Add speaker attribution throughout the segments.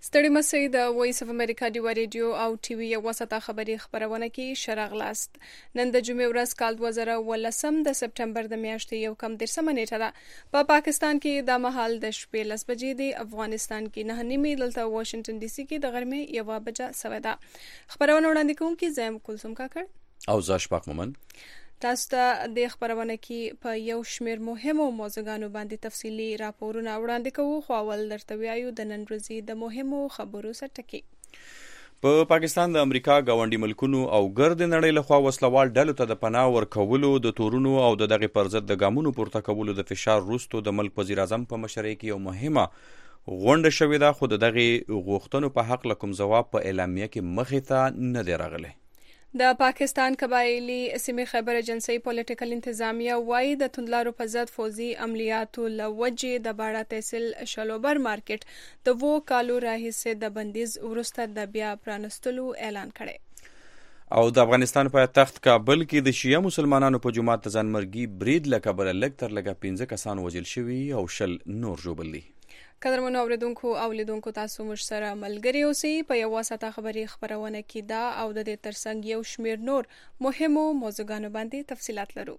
Speaker 1: ستړي مسئ د وایس اف امریکا ډیوه ریډیو او ټي وي یو وسطه خبري خبرونه کې شراغلاست. نن د جمعې ورځ کال 2018 د سپټمبر د میاشتې یو کم 13 نیټه ده. په پاکستان کې د مهال د شپې 10 بجې دی. افغانستان کې 9:30 دلته واشنگټن ډي سي کې د غرمې 1 بجه سوه ده. خبرونه وړاندې کوونکی زم کلثوم کاکړ
Speaker 2: او زه اشفاق مومن.
Speaker 1: تاسو ته د خبرونه کې په یو شمېر مهمو موضوعګانو باندې تفصیلي راپورونه وړاندې کوو، خو اول درته وایو د نن ورځې د مهمو خبرو سرټکي.
Speaker 2: په پاکستان د امریکا ګاونډي ملکونو او ګرد نړۍ لخوا وسلوال ډلو ته د پناه ورکولو د تورونو او د دغه پر ضد د ګامونو پورته کولو د فشار وروسته د ملک وزیر اعظم په مشرۍ کې یو مهمه غونډه شوې ده، خو د دغه غوښتنو په حق لکم جواب په اعلامیه کې مخې ته نه دی راغلی.
Speaker 1: د پاکستان قبایلی سیمې خیبر ایجنسی پولیټیکل انتظامیه وایي د توندلارو په ضد فوزي عملیاتو له وجې د باړه تحصیل شلوبر مارکیټ د 2 کالو راهیسې د بندیز وروسته د بیا پرانستلو اعلان کړی. او د افغانستان په تخت کابل کې د شیعه مسلمانانو په جماعت د ځانمرګي برید له کبله لږ تر لږه 15 کسان وژل شوي او 10 نور ژوبل دي. قدرمنو اوریدونکو او لیدونکو، تاسو موږ سره ملګري اوسئ په یو وسطه خبري خبرونه کې دا او د دې ترڅنګ یو شمېر نور مهمو موضوعګانو باندې تفصيلات لرو.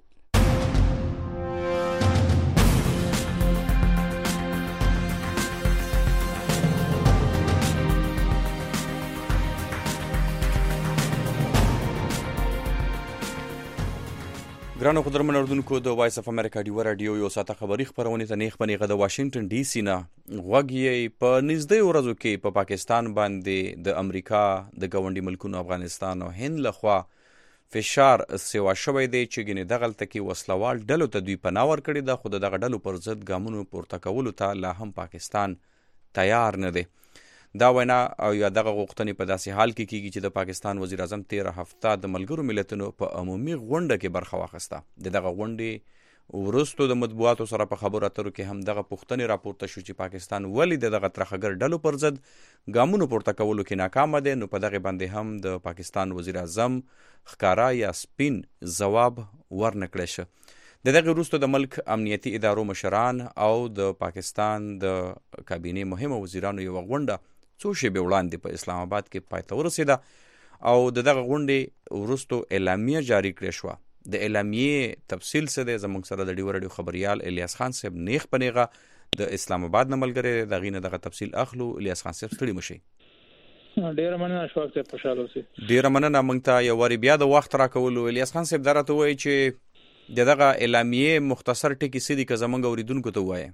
Speaker 2: ګرانو قدرمن اوریدونکو، د وایس اف امریکا ډیوه رادیو یو ساعته خبري خبرونه ته نیخ بنیغه د واشنگټن ډي سي نه غوږی په نږدې ورځو کې په پاکستان باندې د امریکا د ګاونډي ملکونو افغانستان او هند لخوا فشار سیوا شوی دی چې ګینه دغلته کې وسلوال ډلو ته دوی پناه ورکړي ده، خو دغه ډلو پر ضد ګامونو پورته کولو ته لا هم پاکستان تیار نه دی. دا وینا او یا دغه غوښتنې په داسې حال کې کیږي چې د پاکستان وزیر اعظم 13 هفته د ملګرو ملتونو په عمومي غونډه کې برخه واخیسته. دغه غونډې وروسته د مطبوعاتو سره په خبرو اترو کې هم دغه پوښتنې راپورته شو چې پاکستان ولې دغه ترخګر ډلو پر ضد ګامونو پورته کولو کې ناکام دی. نو په دغه باندې هم د پاکستان وزیر اعظم ښکارا یا سپین ځواب ورنکړی شه. دغه وروسته د ملک امنیتي ادارو مشران او د پاکستان د کابینې مهمه وزیرانو یو غونډه څو شېبې وړاندې په اسلام آباد کې پای ته ورسېده او دغه غونډې وروسته اعلامیه جاری کړې شوه. د اعلامیې تفصیل څه دی زموږ سره د ډیوه رادیو خبریال الیاس خان صاحب نیغ په نیغه د اسلام آباد نه ملګری دغې نه دغه تفصیل اخلو. الیاس خان صاحب ستړي مشئ.
Speaker 3: ډیره مننه اشفاق صاحب، خوشاله اوسئ.
Speaker 2: ډیره مننه موږ ته یو واری بیا د وخت راکولو. الیاس خان صاحب دا راته وایي چې دغه اعلامیې مختصر ټکي څه دي که زموږ اوریدونکو ته ووایې.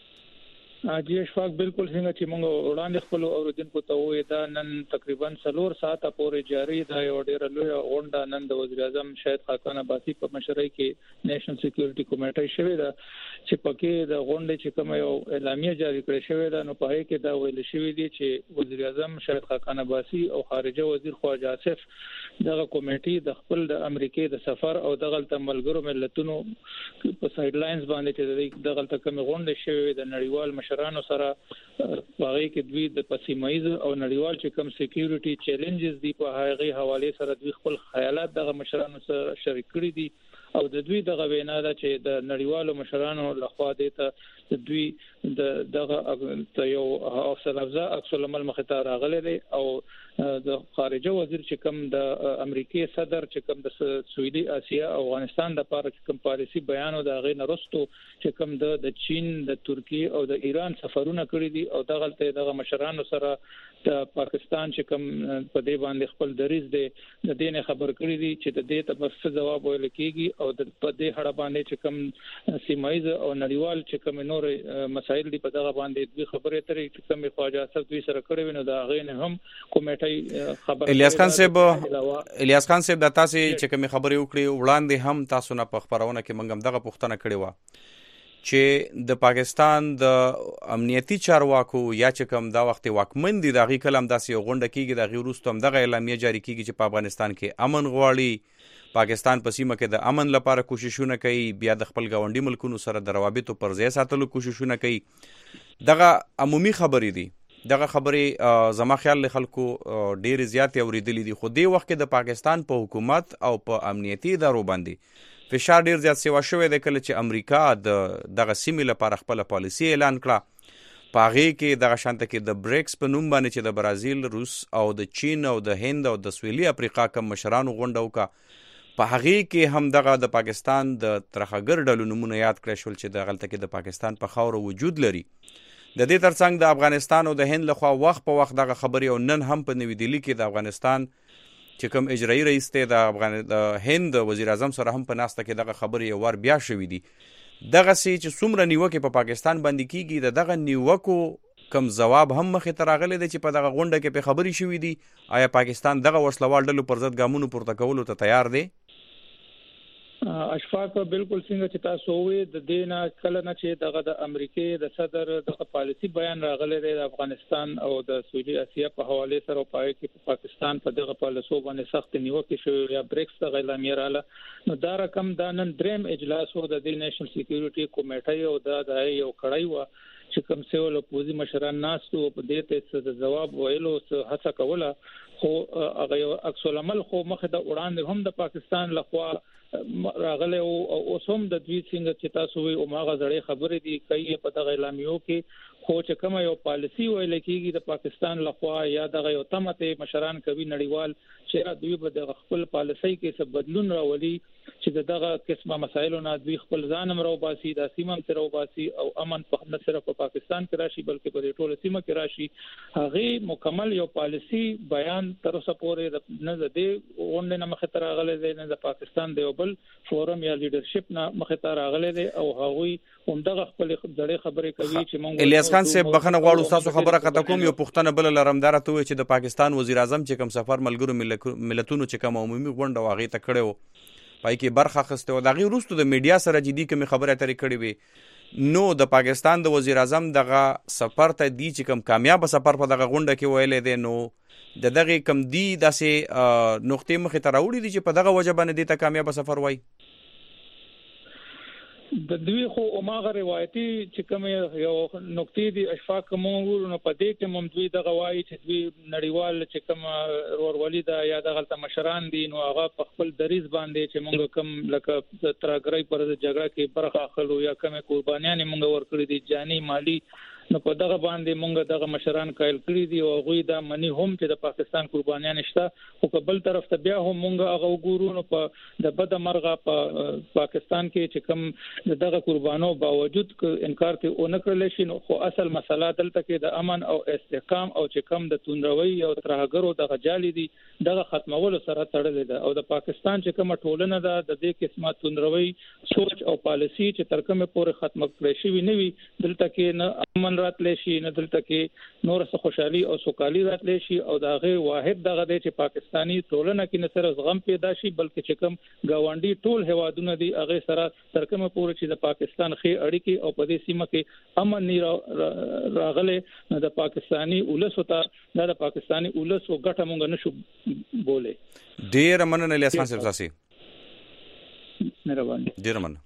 Speaker 3: جی اشفاق، بالکل څنګه چې موږ وړاندې خپل اوریدونکو ته وایو دا نن تقریبا 4 ساعته پورې جاری ده. یو ډیره لوی غونډه نن د وزیر اعظم شاهد خاقان عباسي په مشرۍ کې نېشنل سکیورټي کمیټه شوې ده چې پکې د غونډې چې کوم یو اعلامیه جاری کړې شوې ده. نو په هغه کې دا ویل شوی دی چې وزیر اعظم شاهد خاقان عباسي او خارجه وزیر خواجه آصف دغه کمیټې د خپل د امریکای د سفر او دغه ملګرو ملتونو په سایډ لاینز باندې چې دغه کوم غونډه شوې د نړیوال مشرانو سره هغه کې دوی د پسیمایز او نړیوال چې کوم سکیورټي چیلنجز دي په هغه حواله سره دوی خپل خیالات دغه مشرانو سره شریک کړي دي او د دوی دغه وینا ده چې د نړیوالو مشرانو لخوا د دوی دغه یو حوصله افزا عکس العمل مخته راغلی دی او د خارجه وزیر چې کوم د امریکای صدر چې کوم د سویلي اسیا او افغانستان د لپاره کوم پالیسي بیان او د غي نرستو چې کوم د چین د ترکیه او د ایران سفرونه کړی دي او دغه مشرانو سره د پاکستان چې کوم په دې باندې خپل دریز دی د دې خبر کړی دي چې د دې ته بس جواب ویل کیږي او د په دې هړه باندې چې کوم سیمایز او نړیوال چې کوم نور مسایل دي په دغه باندې دوی خبرې ترې چې کوم خواجه صاحب دوی سره کړی نو دا غي نه هم کمیټه خبر.
Speaker 2: الیاس خان صاحب د تاسو چې کوم خبرې وکړي وړاندې هم تاسو نه په خبرونه کې منګم دغه پوښتنه کړې و چې د پاکستان د امنیتي چارواکو یا چې کوم دا وخت واکمن دي دغه کلم داسې غونډه کیږي دغه وروسته هم دغه اعلامیه جاری کیږي چې په افغانستان کې امن غواړي، پاکستان په سیمه کې د امن لپاره کوششونه کوي، بیا د خپل ګاونډي ملکونو سره د روابطو پر ځای ساتلو کوششونه کوي. دغه عمومي خبرې دي. دغه خبرې زما خیال له خلکو ډېر زیات اوریدلې دي، خو دې وخت کې د پاکستان په حکومت او په امنیتي ادارو باندې فشار ډېر زیات سیوا شوی دی. کله چې امریکا دغه سیمې لپاره خپل پالیسي اعلان کړه پاغې کې دغه شانته کې د بریکس په نوم باندې چې د برازیل، روس او د چین او د هند او د سویلي افریقا کوم مشرانو غونډه وکړه، په هغې کې هم دغه د پاکستان د ترخګر ډلو نومونه یاد کړی شول چې دغلته کې د پاکستان په خاوره وجود لري. د دې ترڅنګ د افغانستان او د هند لخوا وخت په وخت دغه خبرې او نن هم په نوي دهلي کې د افغانستان چې کوم اجرایي رئیس دی د هند وزیر اعظم سره هم په ناسته کې دغه خبرې یو وار بیا شوي دي. دغسې چې څومره نیوکې په پاکستان باندې کیږي، د دغه نیوکو کم جواب هم مخې ته راغلی دی چې په دغه غونډه کې په خبرې شوي دي. آیا پاکستان دغه وسلوال ډلو پر ضد ګامونو پورته کولو ته تیار دی؟
Speaker 3: اشفاق بالکل څنګه چې تاسو وې د دینه کله نه چې دغه د امریکای د صدر د پالیسی بیان راغلی دی د افغانستان او د سویلي اسیا په حواله سره پای کې پاکستان په دغه پالیسو باندې سخت نیوکه شوې یا بریکس د اعلامیه رااله، نو دا رقم د نن دریم اجلاس و د نېشنل سکیورټي کمیټې او د یو کړای و چې کوم څه ول پوزي مشران ناستو په دې ته د جواب ویلو څه هڅه کوله، خو هغه عکس العمل خو مخه د وړاندې هم د پاکستان لخوا راغله او اوسم د دوی څنګه چې تاسو وي او ماغه زړې خبرې دي کوي په دغه اعلامیو کې، خو چې کوم یو پالیسی ویل کېږي د پاکستان لخوا یا دغه یو تمته مشران کوي نړیوال چې دوی په دغه خپل پالیسی کې څه بدلون راولي چې دغه قسمه مسایلو نه دوی خپل ځانم راوباسي، د سیمه تر راوباسي او امن په نه صرف په پاکستان کې راشي بلکې په ټوله سیمه کې راشي. هغه مکمل یو پالیسی بیان تر اوسه پورې نه زده غونډه نه مخه تر راغله دی، نه د پاکستان د یو بل فورم یا لیډرشپ نه مخه تر راغله دی او هغه همدغه خپل ځړې خبرې کوي چې مونږ
Speaker 2: الیاس خان صاحب بخنه غواړو تاسو خبره قطع کوم. یو پښتنه بل لرمدار ته وي چې د پاکستان وزیر اعظم چې کوم سفر ملګرو ملتونو چې کوم عمومي غونډه واغې ته کړو پای کې برخه اخیسته او دغه وروسته د میډیا سره جدي کوم خبره اترې کړې وي، نو د پاکستان د وزیر اعظم دغه سفر ته دی چې کوم کامیاب سفر په دغه غونډه کې ویلې دی، نو دغه کم دی داسې نقطې مخې ته راوړي دي چې په دغه وجه باندې ته کامیاب سفر وای.
Speaker 3: د دوی خو اوماغه روایتي چې کوم یو نقطې دي اشفاق کومو نو په دې کې مم دوی دغه وایي چې دوی نړیوال چې کوم ورولي دا یا دغه مشران دي نو هغه په خپل دریز باندې چې موږ کوم لکه ترګرای پر جګړه کې برخه اخلو یا کوم قربانیان موږ ورکړي دي جاني مالی، نو په دغه باندې مونږ دغه مشران قائل کړی دي او غوی دا منی هم چې د پاکستان قربانیان شته، خو په بل طرف ته بیا هم مونږ هغه وګورو نو په د بد مرغه په پاکستان کې چې کوم دغه قربانو باوجود انکار کې اون کړل شي، نو خو اصل مسله دلته کې د امن او استحکام او چې کوم د توندروي او ترهګرو دغه جالي دي دغه ختمولو سره تړلې ده، او د پاکستان چې کوم ټولنه ده د دې قسمه توندروي سوچ او پالیسی چې تر کومه پورې ختم کړی شي وي دلته کې نه امن راتلی شي نه دلته کې نور څه خوشحالي او سوکالي راتلی شي، او دغه واحد دغه دی چې پاکستانی ټولنه کې نه صرف غم پیدا شي بلکې چې کوم گاونډي ټول هوادونه دي هغه سره تر کومه پورې چې د پاکستان خې اړیکې او په دې سیمه کې امن نه راغله، نه د پاکستانی اولس ته د پاکستانی اولس او ګټه مونږ نشو بوله.
Speaker 2: ډیر مننه الیاس خان صاحب تاسو.
Speaker 3: مهرباني.
Speaker 2: ډیر مننه.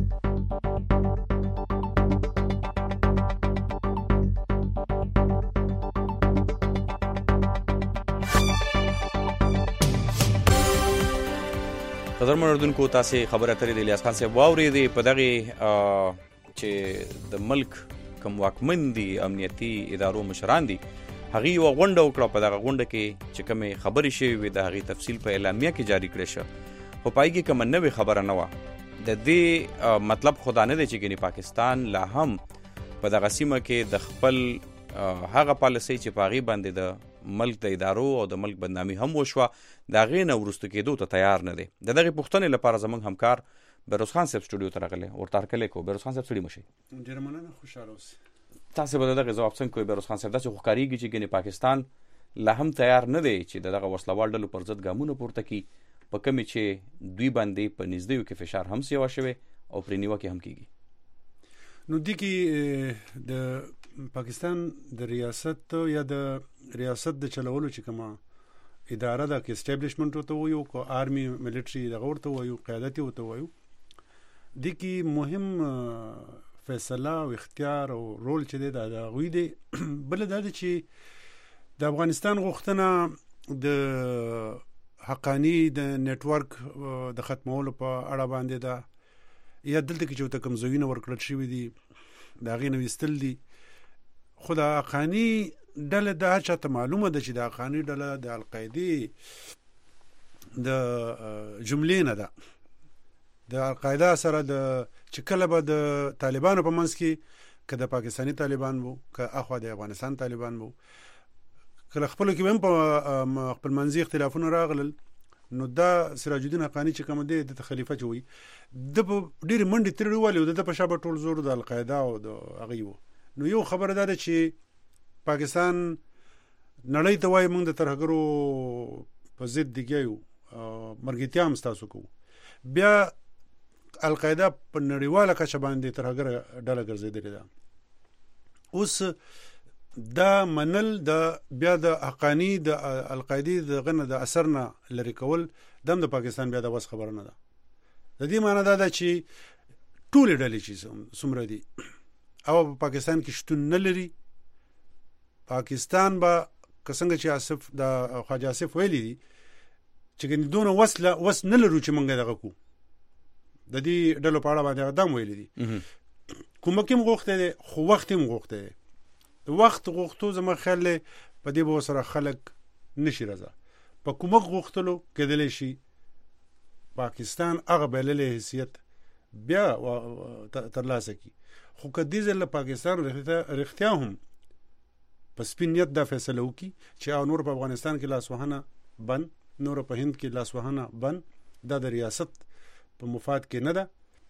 Speaker 2: قدرمن اردوونکو تاسو خبره اترې د الیاس خان صاحب واورېدې په دغه چې د ملک کوم واکمن دي امنیتي ادارو مشران دي هغه یو غونډه وکړه، په دغه غونډه کې چې کوم خبرې شوې وي د هغې تفصیل په اعلامیه کې جاری کړی شو، خو پای کې کوم نوې خبره نه وه. د دې مطلب خدا نه دی چې ګنې پاکستان لا هم په دغه سیمه کې د خپل هغه پالیسۍ چې په هغې باندې د ملک د ادارو او د ملک بدنامي هم وشوه د هغې نه وروسته کېدو ته تیار نه دی. د دغې پوښتنې لپاره زموږ همکار بهروز خان صاحب سټوډیو ته راغلی ورته هرکلی کوو. بهروز خان صاحب ستړي مه شئ.
Speaker 4: ډېره مننه، خوشحاله اوسئ.
Speaker 2: تاسو به د دغې ځواب څنګه کوئ بهروز خان صاحب؟ داسې خو ښکارېږي چې ګنې پاکستان لا هم تیار نه دی چې د دغه وسلوال ډلو پر ضد ګامونه پورته کړي، په کومې چې دوی باندې په نږدېیو کې فشار هم سیوا شوی او پرې نیوکې هم کېږي.
Speaker 4: نو دې کې د پاکستان د ریاست یا د ریاست د چلولو چې کومه اداره ده کې اسټابلیشمنټ ورته وایو کو آرمي ملټري دغه ورته وایو قیادت ورته وایو، دې کې مهم فیصله او اختیار او رول چې دی د هغوی دی. بل دا دی چې د افغانستان غوښتنه د حقانی د نیټورک د ختمولو په اړه باندې ده، یا دلته کې چې ورته کوم ځایونه ورکړل شوي دي د هغې نه ویستل دي، خو د حقانی ډله د هر چاته معلومه ده چې د حقانی ډله د القاعده د جملې نه ده. د القاعده سره د چې کله به د طالبانو په منځ کې که د پاکستانی طالبان وو که اخوا د افغانستان طالبان وو کله خپل کې هم په خپل منځي اختلافونه راغلل نو دا سراج الدین حقانی چې کوم دی د خلیفہ چوي د ډېر منډي ترړي والي د په شابه ټول زور د القاعده او د هغه وو. نو یو خبره ده چې پاکستان نړۍ ته وایي موږ د ترهګرو په ضد دیګیو مرګتیا هم تاسو کو بیا القاعده په نړیواله کچه باندې ترهګر ډله ګرځېدلې ده. اوس دا منل د بیا د حقانی د القاعده د غنه د اثر نه لري کول د پاکستان بیا د وس خبره نه ده. د دې معنی دا ده چې ټول ډلې چې څومره دي او پاکستان کې شتون نه لري. پاکستان با څنګه چې آصف د خواجه آصف ویلي دي چې ګندونه وس نه لرو چې مونږ دغه کو د دې ډلو په اړه باندې ادم ویلي دي کومه کوم غوښته دي خو وخت هم غوښته دي. وخت غوښتو زما خیال په دې به سره خلک نشي راځه په کومه غوښتلو کېدلی شي پاکستان هغه بللې حیثیت بیا ترلاسه کی. خو کدی ځل پاکستان رښتیا هم په سپینیت دا فیصله وکي چې او نور په افغانستان کې لاسوهنه بند نور په هند کې لاسوهنه بند دا د ریاست په مفاد کې نه ده.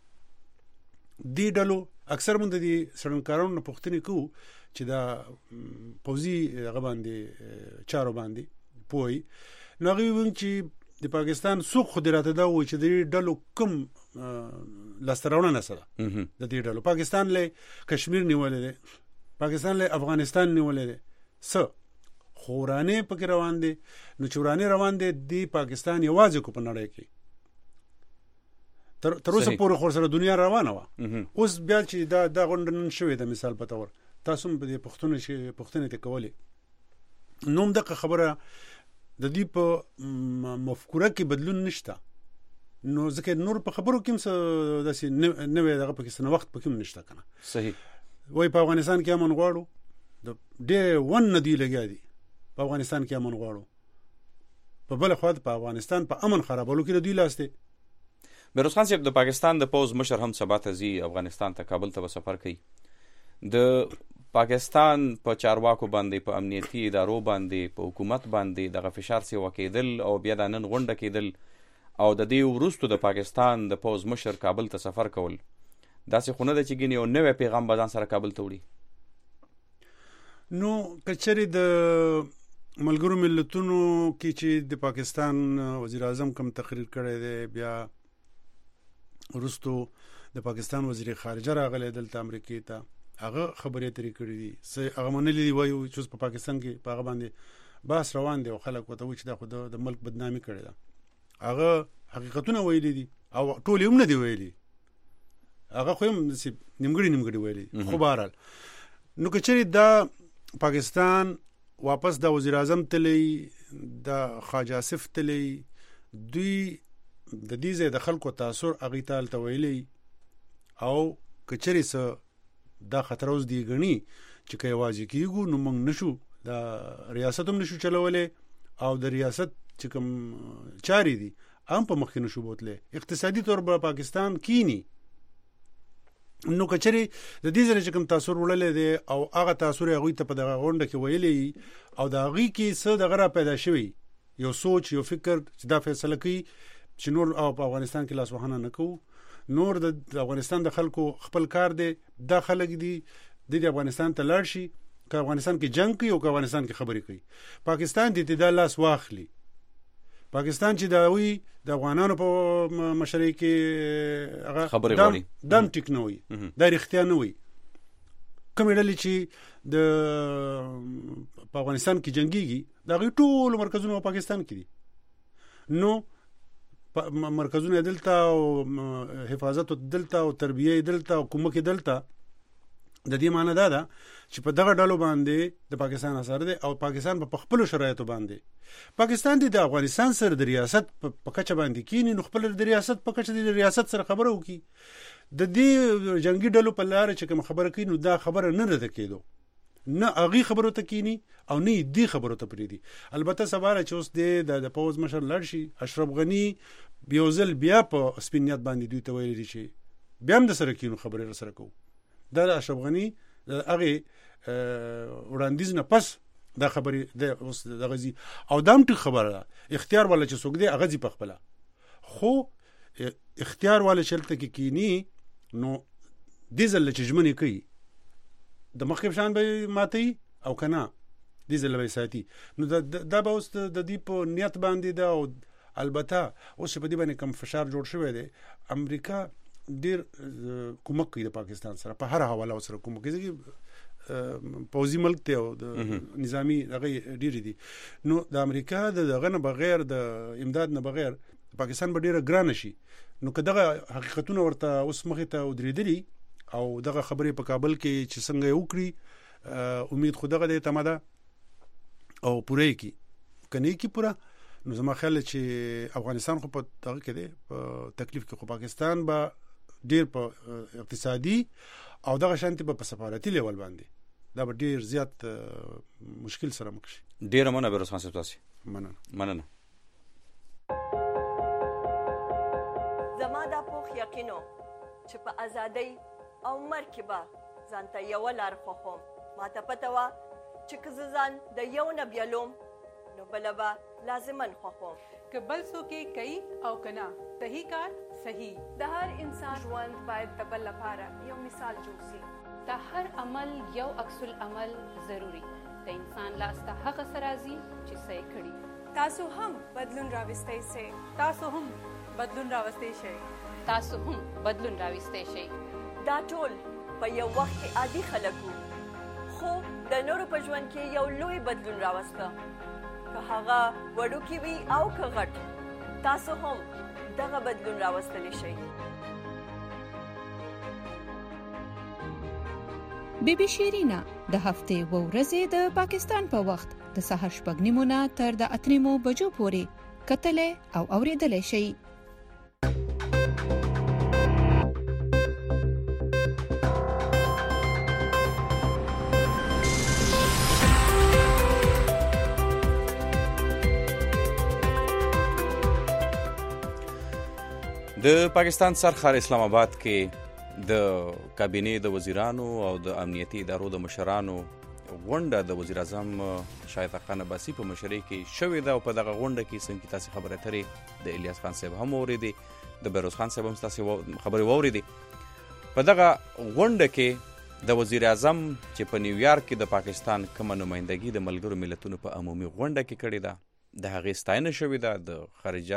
Speaker 4: دی ډلو اکثر مونږ د سړنکارانو پوښتنې کوو چې دا پوزي هغه باندې چارو باندې پوي نو هغه وین چې د پاکستان سوق خدراته دا و چې د ډلو کم لاستراونه نه سره د دې ډلو پاکستان له کشمیر نیولې ده پاکستان له افغانستان نیولې ده څه خورانه پکې روان دي نو چورانه روان دي دی پاکستان یوازې کو په نړۍ کې تر اوسه پورې خور سره دنیا روانه و. اوس بیا چې دا غونډه شوې ده مثال په تور تاسو په دې پښتنه ته کولې نوم دغه خبره د دې په مفکوره کې بدلون نشته نو ځکه نور په خبرو کې څه داسې نه وي دغه پکې سن وخت پکې نشته کنه.
Speaker 2: صحیح
Speaker 4: وای په افغانستان کې امن غواړو د ډېر ون دی لګیا دي په افغانستان کې امن غواړو په بل خوا په افغانستان په امن خرابولو کې دوی لاس دي.
Speaker 2: بیروز خان صاحب د پاکستان د پوز مشر هم سبا ته زی افغانستان ته کابل ته سفر کوي. د پاکستان په چارواکو باندې په امنیتي ادارو باندې په حکومت باندې دغه فشار سی وکیدل او بیا د نن غونډه کېدل او د دې وروستو د پاکستان د پوز مشر کابل ته سفر کول داسې خونه د چې ګینه یو نوې پیغام بدن سره کابل ته وړي.
Speaker 4: نو کچري د ملګرو ملتونو کې چې د پاکستان وزیر اعظم کوم تقریر کړی دی بیا وروستو د پاکستان وزیر خارجه راغلی دلته امریکای ته هغه خبرې ترې کړې دي هغه منلي دی وایي چې په پاکستان کې په هغه باندې بحث روان دی او خلک وته وایي چې دا خو د ملک بدنامي کړې ده. هغه حقیقتونه ویلي دي او ټول هم نه دی ویلي هغه خو هم نیمګړي ویلي خو بهرحال نو کچري دا پاکستان واپس د وزیر اعظم تلی د خواجه آصف تلی دوی د دې ځای د خلکو تاثیر اغه تال ته ویلي او کچري سه دا خطر اوس دی غني چې کوي واځي کیګو نو موږ نشو دا ریاست هم نشو چلولې او د ریاست چې کوم چاري دي هم په مخ کې نشو بوتله اقتصادي تور په پاکستان کینی نو کچري د دې ځای چې کوم تاثیر ولولې دي او هغه تاثیر هغه ته په دغه غونډه کې ویلي او دا غي کې څه د غره پیدا شوی یو سوچ یو فکر چې دا فیصله کوي چې نور او په افغانستان کې لاس وهانه نه کوو نور د افغانستان د خلکو خپل کار دی دا خلک دي د افغانستان ته لاړ شي که افغانستان کې جنگ کوي او که افغانستان کې خبرې کوي پاکستان دې د لاس واخلي پاکستان چې دا وی د افغانانو په مشرۍ کې هغه دم ټیک نه وي دا رښتیا نه وي کوم ډلې چې د په افغانستان کې جنگيږي دا ټول مرکزونه په پاکستان کې دي نو مرکزونه دلته او حفاظت دلته او تربیه دلته او کومک دلته د دې معنی دا ده چې په دغه ډلو باندې د پاکستان اثر دی او پاکستان په خپل شرایطو باندې پاکستان د افغانستان سره د ریاست په کچه باندې کینی نو خپل د ریاست په کچه د ریاست سره خبرو کی د دې جنگي ډلو په لار چې کوم خبره کوي نو دا خبره نه رده کېدو نه هغه خبرو ته کینی او نه دی خبرو ته پریدي. البته سباره چې اوس د پوز مشر لړشي اشرف غنی بیوزل بیا په سپینیت باندې دوی ته ویلي چې بیا هم د سره کینو خبرې سره کوو. دا اشرف غنی هغه وړاندیز نه پس دا خبرې د اوس د غزي او دام ټیک خبره ده اختیار ولا چې څوک دی هغه زی په خپل خو اختیار ولا چلته کې کینی نو دیزل چې جمنی کوي د مخکې شان به ماتي او کنه دیزل به ساتي نو دا به اوس د دې په نیت باندې دا او البته اوس په دې باندې کم فشار جوړ شوی دی. امریکا ډیر کومک کوي د پاکستان سره په هر حواله سره کومک کوي پوزي ملک ته او د نظامی هغه ډیر دي. نو د امریکا دغه نه بغیر د امداد نه بغیر پاکستان به ډیره ګران شي. نو که دغه حقیقتونه ورته اوس مخې ته ودرېدلي او دغه خبرې په کابل کې چې څنګه یې وکړي امید خو دغه د اعتماد او پوره کی کني کی پوره. نو زما خیال چې افغانستان خو په دغه کې دی په تکلیف کې خو پاکستان به ډیر په اقتصادي او دغه شانتي په سفارتي لیول باندې دا به ډیر زیات مشکل سره مخ شي.
Speaker 2: ډیر مننه به رسمان صاحب تاسو مننه.
Speaker 5: زما دا پوخ یقینو چې په ازادۍ او مرګ به ځانته یو لار خوښوم. ما ته پته وه چې که زه ځان د یو نه بیلوم نو بله به لازماً خوښوم.
Speaker 6: که بل څوک یې کوي او که نه صحیح کار صحیح.
Speaker 1: د هر انسان ژوند باید د بل لپاره یو مثال جوړ شي.
Speaker 7: د هر عمل یو عکس العمل ضروری. د انسان لاس ته هغه څه راځي چې څه یې کړي.
Speaker 1: تاسو هم بدلون راوستی شئ.
Speaker 6: تاسو هم بدلون راوستی شئ.
Speaker 7: تاسو هم بدلون راوستی شئ.
Speaker 5: دا ټول په یو وخت کې عادي خلک وو خو د نورو په ژوند کې یو لوی بدلون راوسته. که هغه وړوکی وي او که غټ تاسو هم دغه بدلون راوستلی شئ.
Speaker 8: بی بی شیرینا د هفتې و ورځې د پاکستان په وخت د سهار 6:30 تر د 8 بجو پورې کتلې او اوریدلې شئ.
Speaker 2: د پاکستان سرخار اسلام آباد کې د کابینې د وزیرانو او د امنیتي ادارو د مشرانو غونډه د وزیر اعظم شاهد خان عباسي په مشرۍ کې شوې ده او په دغه غونډه کې څنګه تاسو خبرې اترې د الیاس خان صاحب هم اوریدې د بیروز خان صاحب هم تاسو خبرې واوریدې. په دغه غونډه کې د وزیر اعظم چې په نیویارک کې د پاکستان کومه نمائندګي د ملګرو ملتونو په عمومي غونډه کې کړې ده د هغې ستاینه شوې ده. د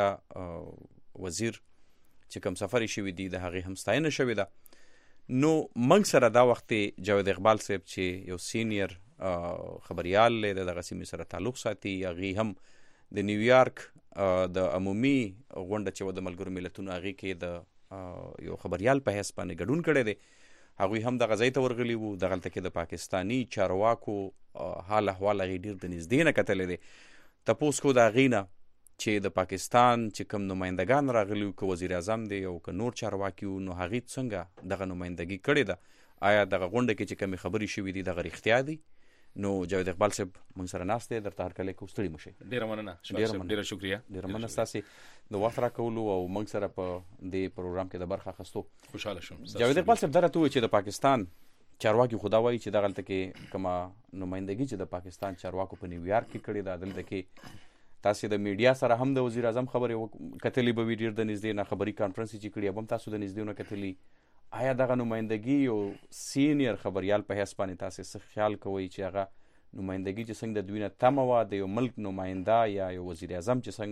Speaker 2: خارجه وزیر چې کوم سفر شوی دی د هغې هم ستاینه شوې ده. نو موږ سره دا وخت جاوید اقبال صاحب چې یو سینیر خبریال دی دغه سیمې سره تعلق ساتي هغې هم د نیویارک د عمومي غونډه چې و د ملګرو ملتونو هغې کې د یو خبریال په حیث باندې ګډون کړی دی. هغوی هم دغه ځای ته ورغلي وو. دغلته کې د پاکستاني چارواکو حال احوال هغې ډېر د نږدې نه کتلی دی. تپوس کو د هغې نه چې د پاکستان چې کوم نمایندګان راغلي وو که وزیر اعظم دی او که نور چارواکي وو نو هغې څنګه دغه نمایندګي کړې ده. آیا دغه غونډه کې چې کومې خبرې شوي دي دغه رښتیا دي؟ نو جاوید اقبال صاحب موږ سره ناست دی درته هرکلی کوو ستړي مه شئ.
Speaker 9: ډېره مننه ډېره شکریه
Speaker 2: ډېره مننه ستاسې د وخت راکولو او موږ سره په دې پروګرام کې د برخه اخیستو.
Speaker 9: خوشحاله شوم.
Speaker 2: جاوید اقبال صاحب دا راته ووایي چې د پاکستان چارواکي خو دا وایي چې دغلته کې کومه نمایندګي چې د پاکستان چارواکو په نیویارک کې کړې ده دلته کې تاسو د میډیا سره هم د وزیر اعظم خبرې کتلې به وي ډېر د نږدې نه خبري کانفرنس چې کړي هم تاسو د نږدې نه کتلي. آیا دغه نمایندګي یو سینیر خبریال په حیث باندې تاسو څه خیال کوئ چې هغه نمایندګي چې څنګه د دوی نه تمه وه د یو ملک نماینده یا یو وزیر اعظم چې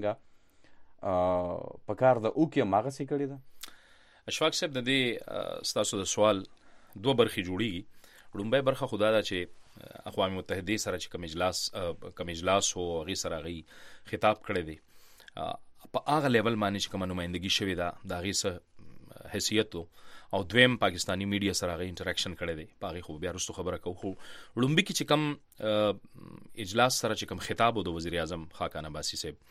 Speaker 2: څنګه په کار د وکړي هماغسې کړې ده؟
Speaker 9: اشفاق صاحب د دې ستاسو د سوال دوه برخې جوړیږي. لومبۍ برخه خو دا ده چې اقوام متحده سره چې کوم اجلاس او هغې سره هغې خطاب کړی دی په هغه لیول باندې چې کومه نمایندګي شوې ده د هغې څه حیثیت او دویم پاکستانی میډیا سره هغې انټراکشن کړی دی په هغې خو بیا وروستو خبره کوو. خو لومبي کې چې کوم اجلاس سره چې کوم خطاب و د وزیر اعظم خاقان عباسي صاحب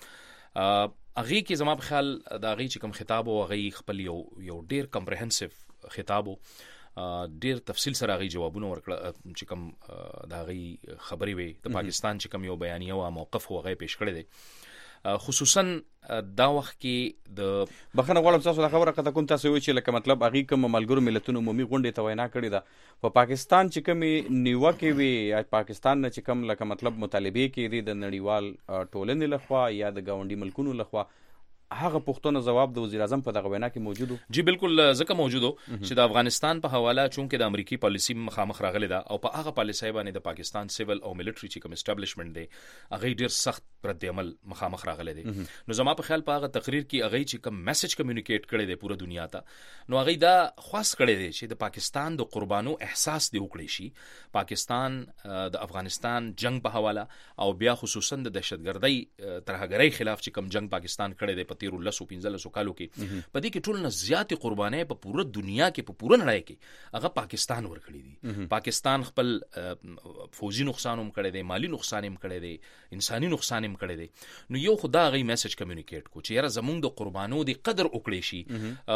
Speaker 9: هغې کې زما په خیال د هغې چې کوم خطاب و هغې خپل یو ډېر کمپریهنسیو خطاب و ډیر تفصیل سره غي جوابونه ورکړه چې کوم دا غي خبرې وي د پاکستان چې کوم یو بیانیه او موقف هغه پیش کړی دی خصوصا دا وخت کې د
Speaker 2: بخنه غواړم تاسو دا خبره کته کوم تاسو وی چې لکه مطلب اغي کوم ملګرو ملتونو عمومي غونډه ته وینا کړې ده په پاکستان چې کوم نیوکه وی یا پاکستان نه چې کوم لکه مطلب مطالبه کې دي د نړیوال ټولنې لخوا یا د گاونډي ملکونو لخوا هغه پښتون جواب د وزیر اعظم په دغه وینا کې موجود
Speaker 9: جی بالکل ځکه موجودو چې د افغانستان په حواله چونکې د امریکای پالیسی مخامخ راغلی دا او په هغه پالیسی باندې د پاکستان سیول او ملټری چې کوم اسټابلیشمنت دی هغه ډیر سخت رد عمل مخامخ راغلی دی نو زما په خیال په هغه تقریر کې هغه چې کوم میسج کمیونیکیټ کړي دی پوره دنیا ته نو هغه دا خاص کړي دی چې د پاکستان د قربانو احساس دی وکړي شي پاکستان د افغانستان جنگ په حواله او بیا خصوصا د دهشتګردۍ ترهګرۍ خلاف چې کوم جنگ پاکستان کړي دی په 13-15 کالو کې په دې کې ټول نه زیات قربانۍ په پوره دنیا کې په پوره نړۍ کې هغه پاکستان ور کړی دي پاکستان خپل فوجي نقصان هم کړی دی مالی نقصان هم کړی دی انساني نقصان هم کړی دی نو یو خدا غي میسج کمیونیکیټ کو چې یاره زمونږ د قربانو دی قدر وکړي شي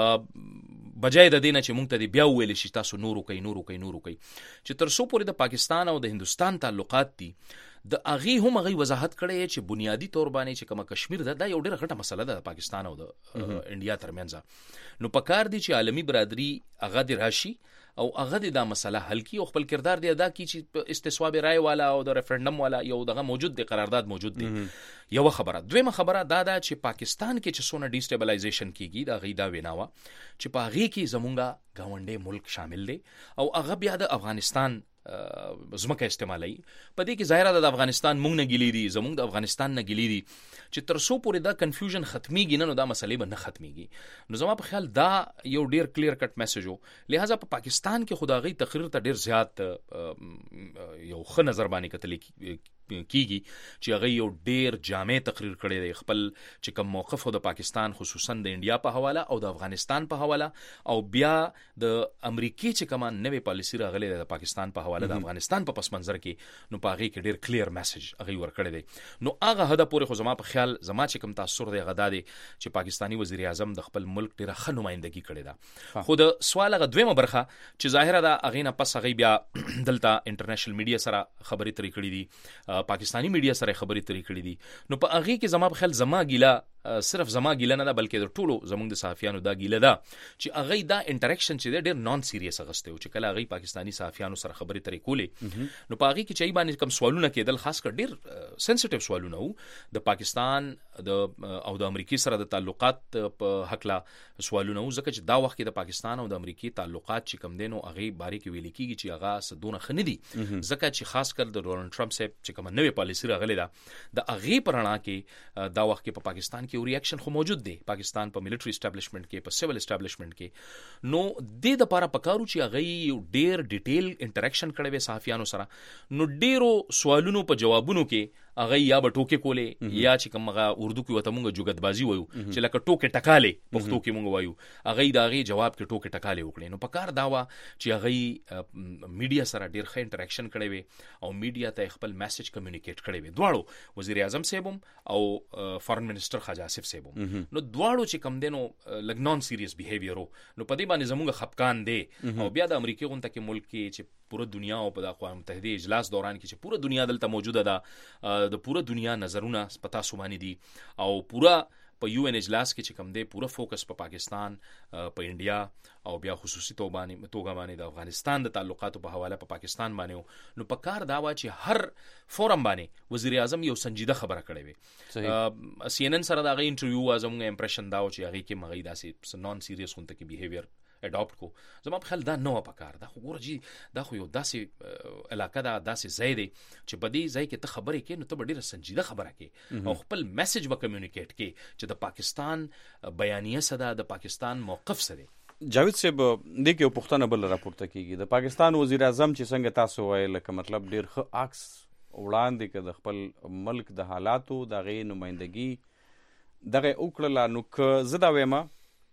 Speaker 9: بجای د دینه چې مونږ ته دی بیا ویل شي تاسو نورو کوي چې تر څو پورې د پاکستان او د هندستان تعلقات دي د اغي هم غي وضاحت کړي چې بنیادی تور باندې چې کومه کشمیر دا یو ډېر غټه مسله ده د پاکستان او د انډیا ترمنځ نو پکار دي چې عالمی برادری هغه دی راشي او هغه دا مسله حل کی او خپل کردار دی ادا کی چې استصواب رائے والا او د ریفرندم والا یو دغه موجود دی قرارداد موجود دی یو خبره دویمه خبره دا چې پاکستان کې چې سونه ډیسټیبلایزیشن کیږي دا غي دا ویناوه چې په هغه کې زمونږه گاونډي ملک شامل دی او هغه بیا د افغانستان زمکه استعمالي په دې کې ظاهره د افغانستان مونږ نه ګیلې دي زمونږ د افغانستان نه ګیلې دي چې تر څو پورې دا کنفیوژن ختميږي نه نو دا مسلې به نه ختميږي نو زما په خیال دا یو ډیر کلیر کټ میسج وو لہذا په پاکستان کې خدایي تقریر ته ډیر زیات یو ښه نظر باندې کتل کیږي چې هغه یو ډیر جامع تقریر کړی دی خپل چې کوم موقف د پاکستان خصوصا د انډیا په حواله او د افغانستان په حواله او بیا د امریکای چې کومه نوې پالیسی راغلې د پاکستان په حواله د افغانستان په پس منظر کې نو پاغي کې ډیر کلیر میسج هغه ورکړی دی نو هغه هدا پورې خو زما په خیال زما چې کوم تاثر دی غدا دی چې پاکستانی وزیر اعظم د خپل ملک ډیره ښه نمائندګي کړې ده خو د سوال غو دویمه برخه چې ظاهره ده هغه نه پس هغه بیا دلته انټرنیشنل میډیا سره خبرې ترې کړې دي پاکستانی میډیا سره خبرې ترې کړې دي نو په هغه کې زما په خیال زما ګیله صرف زما ګیله نه ده بلکې د ټولو زموږ د صحافیانو دا ګیله ده چې هغه دا انټریکشن چې ډېر نان سیریس غسته او چې کله هغه پاکستانی صحافیانو سره خبرې ترې کولې نو په هغه کې چې باندې کوم سوالونه کېدل خاص کر ډېر سنسټیو سوالونه وو د پاکستان او د امریکای سره د تعلقات په حق لا سوالونه وو ځکه چې دا وخت کې د پاکستان او د امریکای تعلقات چې کم دینو هغه باره کې ویل کېږي چې هغه سدونه خندي ځکه چې خاص کر د ډونالد ټرمپ صاحب چې کوم نوې پالیسی راغلې ده د هغه پرانا کې دا وخت کې په پاکستان کې ریاکشن خو موجود دی پاکستان په ملټری اسټابلیشمنت کې په سیول اسټابلیشمنت کې نو د لپاره پکارو چې هغه ډیر ډیټیل انټریکشن کړي وي صحافیانو سره نو ډیرو سوالونو په جوابونو کې هغه یا به ټوکې کولې یا چې کومه اردو کې وته مونږ جوګتبازي وایو چې لکه ټوکې ټکالې پښتو کې مونږ وایو هغه دا غي جواب کې ټوکې ټکالې وکړي نو پکار دا وا چې هغه میډیا سره ډیر ښه انټریکشن کړي وي او میډیا ته خپل میسج کمیونیکیټ کړي وي دواړو وزیر اعظم صاحب او فارن منسٹر خواجه آصف صاحب نو دواړو چې کم دینو لګ نان سیریس بیهیویر نو په دې باندې زموږ خپکان دی او بیا د امریکای غونډه کې ملک کې چې پوره دنیا او په اقوام متحده اجلاس دوران کې چې پوره دنیا دلته موجوده ده د پوره دنیا نظرونه پتا سومانی دي او پوره په یو ان اجلاس کې چې کم دی پوره فوکس په پاکستان په انډیا او بیا خصوصي توګه باندې د افغانستان د تعلقاتو په حواله په پاکستان باندې نو په کار دا و چې هر فورم باندې وزیر اعظم یو سنجیده خبره کړې وي سی ان ان سره دا غي انټرویو ازمغه امپریشن دا و چې هغه کې مغې داسې نان سیریس خونته کې بیهیویر اډاپټ کو زما په خیال دا نو پکار دا خو ګورځي دا خو یو داسې علاقه دا داسې ځای دی چې په دې ځای کې ته خبرې کې نو ته ډېره سنجیده خبره کې او خپل میسج به کمیونیکیټ کې چې د پاکستان بیانیه صدا د پاکستان موقف سره
Speaker 2: جاوید صاحب د کې پښتنه بل راپورته کیږي د پاکستان وزیر اعظم چې څنګه تاسو وایي لکه مطلب ډېر ښه عکس وړاندې کې د خپل ملک د حالاتو د غي نمائندګي دغه وکړه نو که زدا وېما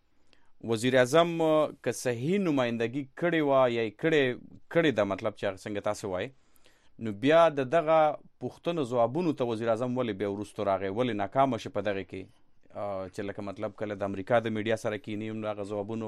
Speaker 2: وزیر اعظم که صحیح نمائندګي کړي وا یا کړي دا مطلب چې څنګه تاسو وایي نو بیا دغه پښتنو ځوابونو ته وزیر اعظم ولې بیا ورستو راغی ولې ناکام شو په دغه کې چې لکه مطلب کله د امریکا د میډیا سره کینی نو هغه ځوابونو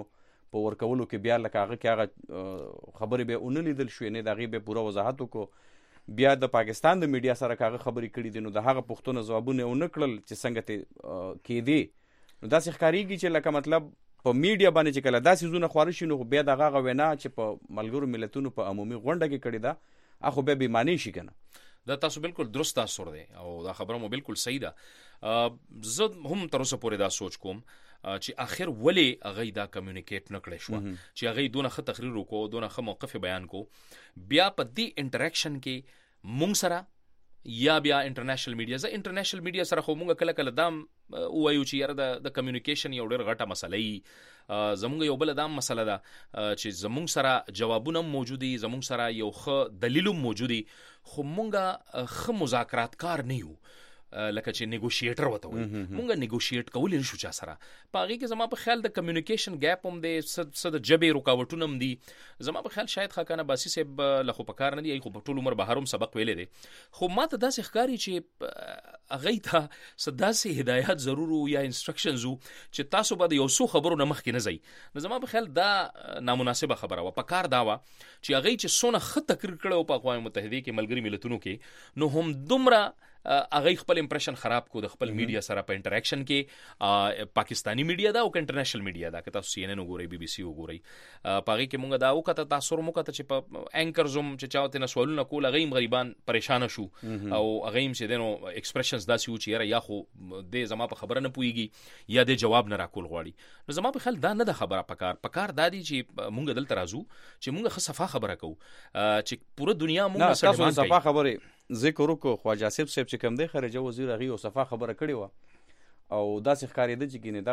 Speaker 2: په ورکولو کې بیا لکه هغه کې هغه خبرې به ونه لیدل شوې نه د هغې به پوره وضاحت وکړو بیا د پاکستان د میډیا سره که هغه خبرې کړي دي نو د هغه پوښتنو ځوابونه یې ونه کړل چې څنګه ته کېدې نو داسې ښکارېږي چې لکه مطلب په میډیا باندې چې کله دا څیزونه خواره شي نو بیا د هغه وینا چې په ملګرو ملتونو په عمومي غونډه کې کړې ده هغه بیا بېمانۍ شي که نه
Speaker 9: دا تاسو بالکل درست تاثر دی او دا خبره مو بالکل صحیح ده زه هم تر اوسه پورې دا سوچ کوم چې آخر ولې هغه دا کمیونیکیټ نه کړی شوه چې هغه دونه ښه تقریر وکړو دونه ښه موقف بیان کو بیا په دې انټریکشن کې مونږ سره یا بیا انټرنیشنل میډیا زه انټرنیشنل میډیا سره خو مونږ کله کله دام وایو چې یاره د کمیونیکیشن یو ډېر غټه مسله وي زمونږ یو بله دام مسله ده چې زمونږ سره جوابونه موجود دي زمونږ سره یو ښه دلیل موجود دي خو مونږ ښه مذاکرات کار نه یو لکه چې نیګوشیټر وته وي مونږ نیګوشیټ کولی نشو چا سره په هغې کې زما په خیال د کمیونیکیشن ګیپ هم دی څه د ژبې رکاوټونه هم دي زما په خیال شاید خاکانه باسي صاحب له خو په کار نه دي خو په ټول عمر بهر هم سبق ویلی دی خو ما ته داسې ښکاري چې هغې ته څه داسې هدایات ضرور یا انسټرکشنز وو چې تاسو به د یو څو خبرو نه مخکې نه ځئ نو زما په خیال دا نامناسبه خبره وه په کار دا وه چې هغې چې څونه ښه تقریر کړی و په اقوام متحدې کې ملګري ملتونو کې نو هم دومره هغه خپل امپریشن خراب کو د خپل میډیا سره په انټریکشن کې پاکستانی میډیا دا او انټرنیشنل میډیا دا که تاسو سی ان ان وګورئ بي بي سي وګورئ په هغې کې مونږ دا وکړه تاثر مو کړه چې په اینکرز هم چې چا ورته نه سوالونه کول هغه هم غریبان پریشانه شو او هغه هم چې دی نو ایکسپریشنز داسې وو چې یاره یا خو دې زما په خبره نه پوهېږي یا دې جواب نه راکول غواړي نو زما په خیال دا نه ده خبره په کار دا دی چې مونږ دلته راځو چې مونږ ښه صفا خبره کوو چې پوره دنیا مونږ سره ډیمانډ کوي
Speaker 2: صفا خبرې ذکر وکړو خواجه آصف صاحب چې کوم دی خارجه وزیر هغې یو صفا خبره کړې وه او داسې ښکارېده چې ګینې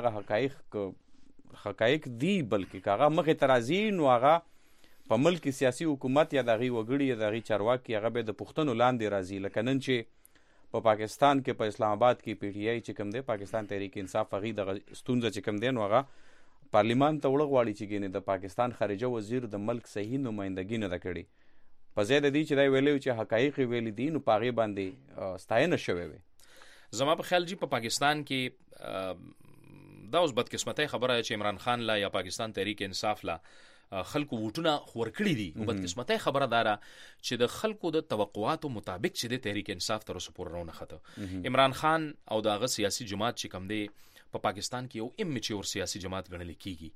Speaker 2: دغه حقایق دي بلکې که هغه مخې ته راځي نو هغه په ملک سیاسي حکومت یا د هغې وګړي یا د هغې چارواکي هغه به د پوښتنو لاندې راځي لکه نن چې په پاکستان کې په اسلام آباد کې پی ټی آی چې کوم دی پاکستان تحریک انصاف هغې دغه ستونزه چې کوم دی نو هغه پارلیمان ته وړه غواړي چې ګینې د پاکستان خارجه وزیر د ملک صحیح نمایندګي نه ده کړې په ځای د دې چې دا ویلی چې حقایق یې ویلي دي نو په هغې باندې ستاینه شوی وی
Speaker 9: زما په خیال جی په پاکستان کې دا اوس بدقسمتۍ خبره ده چې عمران خان لا یا پاکستان تحریک انصاف لا خلکو ووټونه ورکړي دي نو بدقسمتۍ خبره دا ده چې د خلکو د توقعاتو مطابق چې د تحریک انصاف تر اوسه پورې رانغښته عمران خان او د هغه سیاسي جماعت چې کوم دی په پاکستان کې یو امیچور سیاسي جماعت ګڼل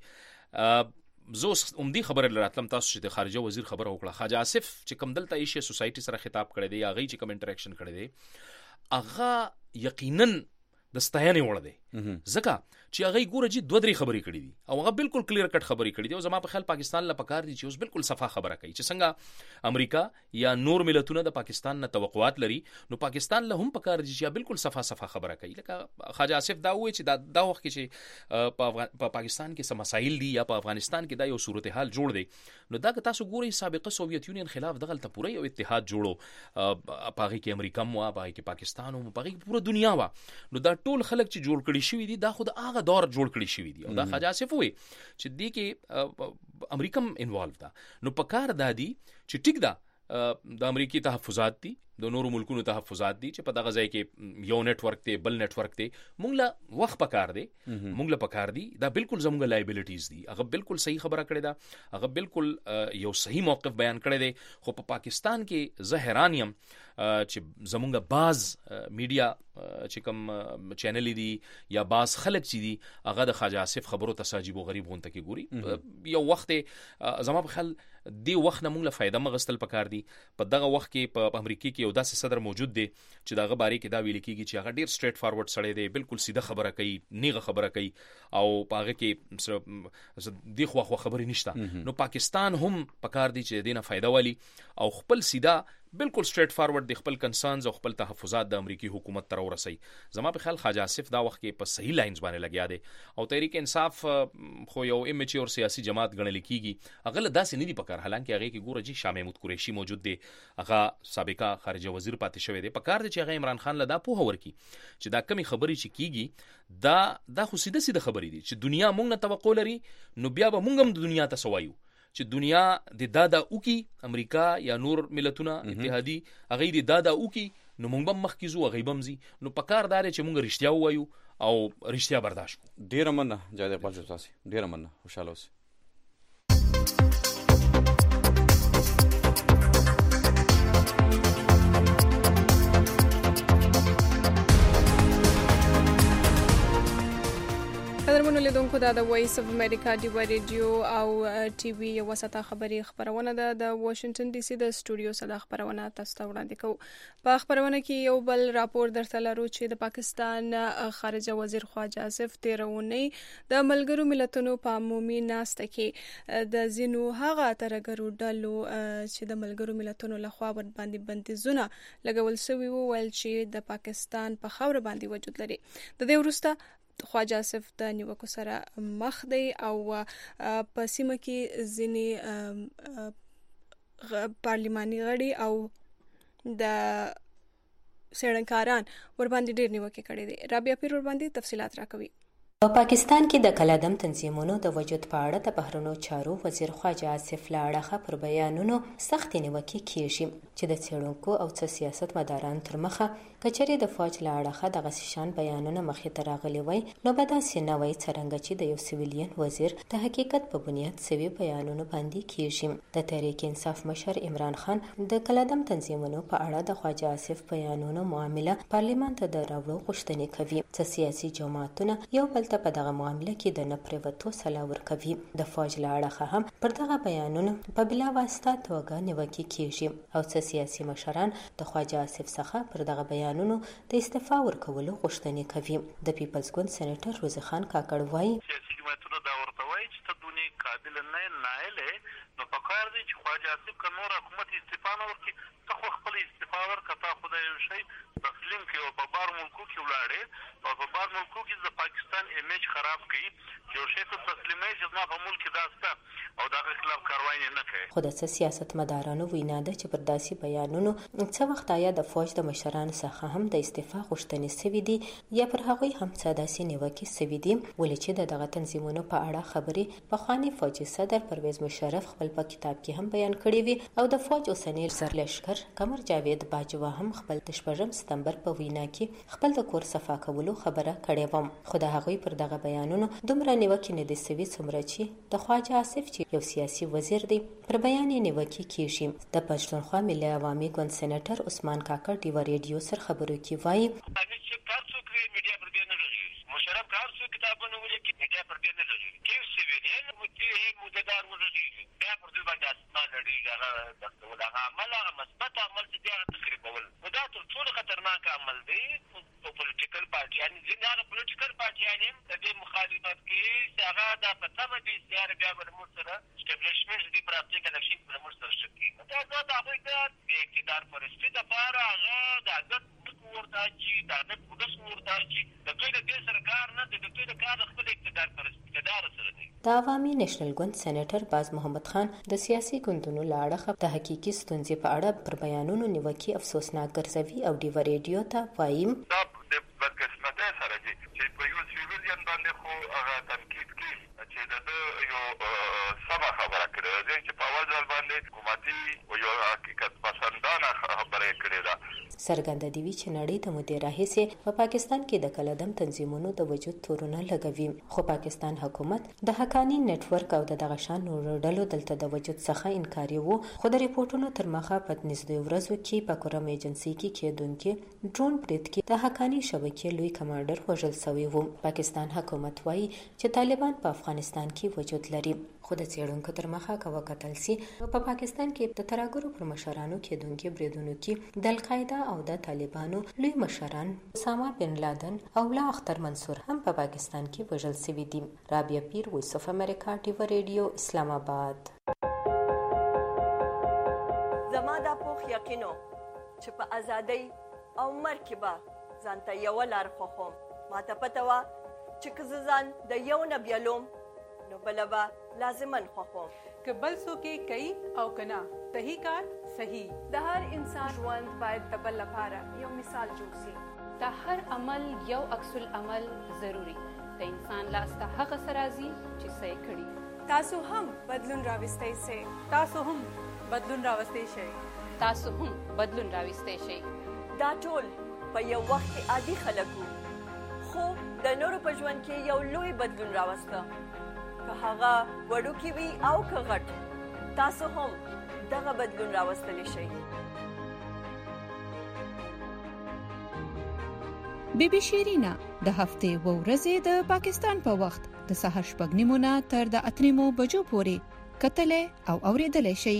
Speaker 9: کېږي زه اوس همدې خبرې راتلم تاسو چې د خارجه وزیر خبره وکړه خواجه آصف چې کوم دلته ایشیا سوسایټي سره خطاب کړی دی یا هغې چې کوم انټریکشن کړی دی هغه یقینا د ستاینې وړ دی ځکه چې هغه ګوره چې 2-3 خبرې کړې دي او هغه بالکل کلیر کټ خبرې کړې دي او زما په خیال پاکستان له پکار دي چې اوس بالکل صفا خبره کوي چې څنګه امریکا یا نور ملتونه د پاکستان نه توقعات لري نو پاکستان له هم پکار دي چې بالکل صفا خبره کوي لکه خواجه آصف دا وایي چې دا وخت کې چې په پاکستان کې څه مسایل دي یا په افغانستان کې دا یو صورتحال جوړ دی نو دا که تاسو ګورئ سابقه سوویت یونین خلاف دغلته پوره یو اتحاد جوړو په هغې کې امریکا هم وه په هغې کې پاکستان هم په هغې کې پوره دنیا وه نو دا ټول خلک چې جوړ کړي شوي دي دا خو د هغه دور جوړ کړي شوي دي او دا خواجه آصف وایي چې دې کې امریکا هم انوالو ده نو په کار دا دي چې ټیک ده د امریکي تحفظات دي د نورو ملکونو تحفظات دي چې په دغه ځای کې یو نیټورک دی بل نیټورک دی مونږ له وخت پکار دی مونږ له پکار دی دا بالکل زموږ لایبیلیټیز دي هغه بالکل صحیح خبره کړې ده هغه بالکل یو صحیح موقف بیان کړی دی خو په پاکستان کې زه حیران یم چې زمونږ باز میډیا چې کوم چینل دي یا باز خلک چې دي هغه د خواجه آصف خبرو ته عجیب و غریب غونته کې ګوري یو وخت زما په خیال دی وخت نه مونږ له فایده مغستل پکار دي په دغه وخت کې په امریکا کې یو داسې صدر موجود دی چې دغه باره کې دا ویل کېږي چې هغه ډیر سټریټ فارورډ سړی دی بالکل سیده خبره کوي نیغه خبره کوي او په هغه کې دی خو خبرې نشته نو پاکستان هم پکار دی چې دینه فایده والی او خپل سیده بالکل سټریټ فارورډ د خپل کنسرنز او خپل تحفظات د امریکای حکومت تر ورسي زما په خیال خواجه آصف دا وخت کې په صحیح لاینز باندې لګیا دی او تحریک انصاف خو یو امیچور سیاسي جماعت ګڼل کیږي هغه له داسې نه دی پکار حالانکه هغه کې ګوره جی شاه محمود قریشي موجود دی هغه سابقه خارجه وزیر پاتې شوی دی پکار دی چې هغه عمران خان له دا پوهه ورکي چې دا کمی خبرې چې کیږي دا خو سیده خبرې دي چې دنیا مونږ نه توقع لري نو بیا به مونږ هم د دنیا ته سوایو چې دنیا د دادا اوکی امریکا یا نور ملتونه اتحادی هغه د دادا اوکی نو مونږ به مخکې زو هغه بمزي نو پکار دار چې مونږ رښتیا وایو او رښتیا برداشت کو
Speaker 2: ډیر مننه جاده پاتې تاسو ډیر مننه خوشاله اوسئ
Speaker 1: لیدونکو دا د وایس اف امریکا دی ریډیو او ټي وي یو وساته خبري خبرونه ده د واشنگټن ډي سي د سټوډیو سره خبرونه تاسو ته وړاندې کوو. په خبرونه کې یو بل راپور درته لرو چې د پاکستان خارجه وزیر خواجه آصف تیرونی د ملګرو ملتونو په عمومي ناسته کې د زینو هغه ترګرو ډلو چې د ملګرو ملتونو لخوا باندې بندیزونه لګول شوی وو ول چې د پاکستان په خاور باندې وجود لري. د دې وروسته خواجه آصف د نیوکو سره مخ دی او په سیمه کې ځینې پارلماني غړي او د سړنکاران ور باندې ډېر نیوکې کړې دي. رابعه پیر ور باندې تفصيلات راکوي.
Speaker 10: په پاکستان کې د کلادم تنظیمونو د وجود په اړه د بهرنیو چارو وزیر خواجه آصف له اړخه پر بیانونو سخت نیوکې کیږي چې د څېړونکو او سیاست مدارانو تر مخه کچري د فوج له اړخه د غسشان بیانونه مخې ته راغلي وای نو به داسې نه وای څرنګه چې د یو سیویلین وزیر د حقیقت په بنیاد سوي بیانونو باندې کیږي. د تحریک انصاف مشر عمران خان د کلادم تنظیمونو په اړه د خواجه آصف بیانونو معامله پارلیمان ته د راوړو غوښتنې کوي چې سیاسي جماعتونه یو بل ته په دغه معامله کې د نپریوتو سلا ورکوي. د فوج له اړخه هم پر دغه بیانونو په بلا واسطه توګه نیوکې کیږي او سیاسي مشران د خواجه آصف څخه پر دغه بیانونو د استعفا ورکولو غوښتنې کوي. د پیپلز ګوند سېنیټر روزي خان کاکړ وایي
Speaker 11: سیاسي جماعتونو دا ورته وایي چې ته دونی قابل نه نایله نو پکار دی چې خواجه آصف که نور حکومت استعفا نه ورکړي ته خو خپل استعفا ورکړه. تا خدای یو شی تسلیم کړي او په بار ملکو کې ولاړې او په بار ملکو کې د پاکستان ایمیج خراب کړي یو شی ته تسلیمای چې زما په ملک کې داسته او دغه خلاف کاروایی نه کوي.
Speaker 10: خو د سیاست مدارانو وینا ده چې پر داسې بیانونو څه وخت آیا د فوج د مشرانو څخه هم د استعفا غوښتنې سوي دي یا پر هغوی هم څه داسې نیوکې سوي دي ولې چې دغه تنظیمونو په اړه خبرې پخوانی فوجي صدر پرویز مشرف خپل په کتاب کې هم بیان کړی وي او د فوج اوسنی سرلښکر قمر جاوید باجوا هم خپل د 8 سپتمبر په وینا کې خپل د کور صفا کولو خبره کړې و. خو د هغوی پر دغه بیانونو دومره نیوکې نه دي سوي څومره چې د خواجه آصف چې یو سیاسي وزیر دی پر بیان یې نیوکې کیږي. د پښتونخوا ملي عوامي ګوند سېنیټر عثمان کاکړ دی ریډیو سره خبرو کې وایي
Speaker 11: میډیا پر دې نه لګي مشرف کار څو کتابونه ولیکي میډیا پر دې نه لګي کې سیویلین مو مددار ورغلي بیا پر دې باندې اسمان لري هغه دغه عمل هغه مثبت عمل چې بیا تقریبول دا تر ټولو خطرناک عمل دی. په پولیټیکل پارټیان ځینې هغه پولیټیکل پارټیان د دې مخالفت کې چې هغه دا په تمه دي چې بیا به موږ سره اسټابلیشمنټ دي پراپټیک الیکشن پر موږ سره شي دا د هغوی د اقتدار پرستي دپاره هغه د عادت ورته چې دا نه پولیس ورته چې د دوی د دې سرکار نه د دوی د کار خپل اقتدار پرستي سره دی.
Speaker 10: د عوامي نېشنل ګوند سېنیټر باز محمد خان د سیاسي ګوندونو له اړخه د حقیقي ستونزې په اړه پر بیانونو نیوکې افسوسناک ګرځوي او ډیو ریډیو ته وایي
Speaker 11: دا د بدقسمتۍ سره دي چې په یو سیویلین باندې خو هغه تنقید کوي چې د یو سمه خبره کړې ده چې په اول ځل باندې حکومتي او یو حقیقت پسندانه خبره کړې ده.
Speaker 10: څرګنده دی چې نړۍ د مودې راهیسې په پاکستان کې د کلادم تنظیمونو د وجود تورونه لګوي خو پاکستان حکومت د حقانی نت ورک او دغه شان نورو ډلو دلته د وجود څخه انکار وو. خو د ریپورتونو تر مخه په نږدې ورځو کې په کورم ایجنسی کې کېدونکې ډرون برید کې د حقانی شبکې لوی کمانډر وژل شوی وو. پاکستان حکومت وایي چې طالبان په افغانستان کې وجود لري خو د څېړونکو تر مخه که وکتل سي په پاکستان کې د ترهګرو پر مشرانو کېدونکې بریدونو کې د القاعده او د طالبانو لوی مشران اسامه بن لادن او لا اختر منصور هم په پاکستان کې وژل شوي دي. رابعه پیر وایس اف امریکا ټي ریډیو اسلام آباد.
Speaker 5: زما دا پوخ یقینو چې په ازادۍ او مرګ کې به ځانته یوه لار خوښوم. ماته پته وه چې که زه ځان د یو نه بیلوم نو بله به لازماً خوښوم.
Speaker 6: که بل څوک یې کوي او که نه صحیح کار صحیح.
Speaker 1: د هر انسان ژوند باید د بل لپاره یو مثال جوړ شي.
Speaker 7: د هر عمل یو عکس العمل ضروری د انسان لاسته هغه څه راځي چې څه یې کړي.
Speaker 1: تاسو هم بدلون راوستی سئ.
Speaker 6: تاسو هم بدلون راوستی شئ.
Speaker 7: تاسو هم بدلون راوستی شئ.
Speaker 5: دا ټول په یو وخت کې عادي خلک وو خو د نورو په ژوند کې یو لوی بدلون راوسته. که هغه وړوکی وي او که غټ تاسو هم دغه بدلون راوستلی شئ.
Speaker 8: بی بی شیرینا د هفتې و ورځې د پاکستان په وخت د سهار 8:30 تر د 8 بجو پورې کتلې او اوریدلې شي.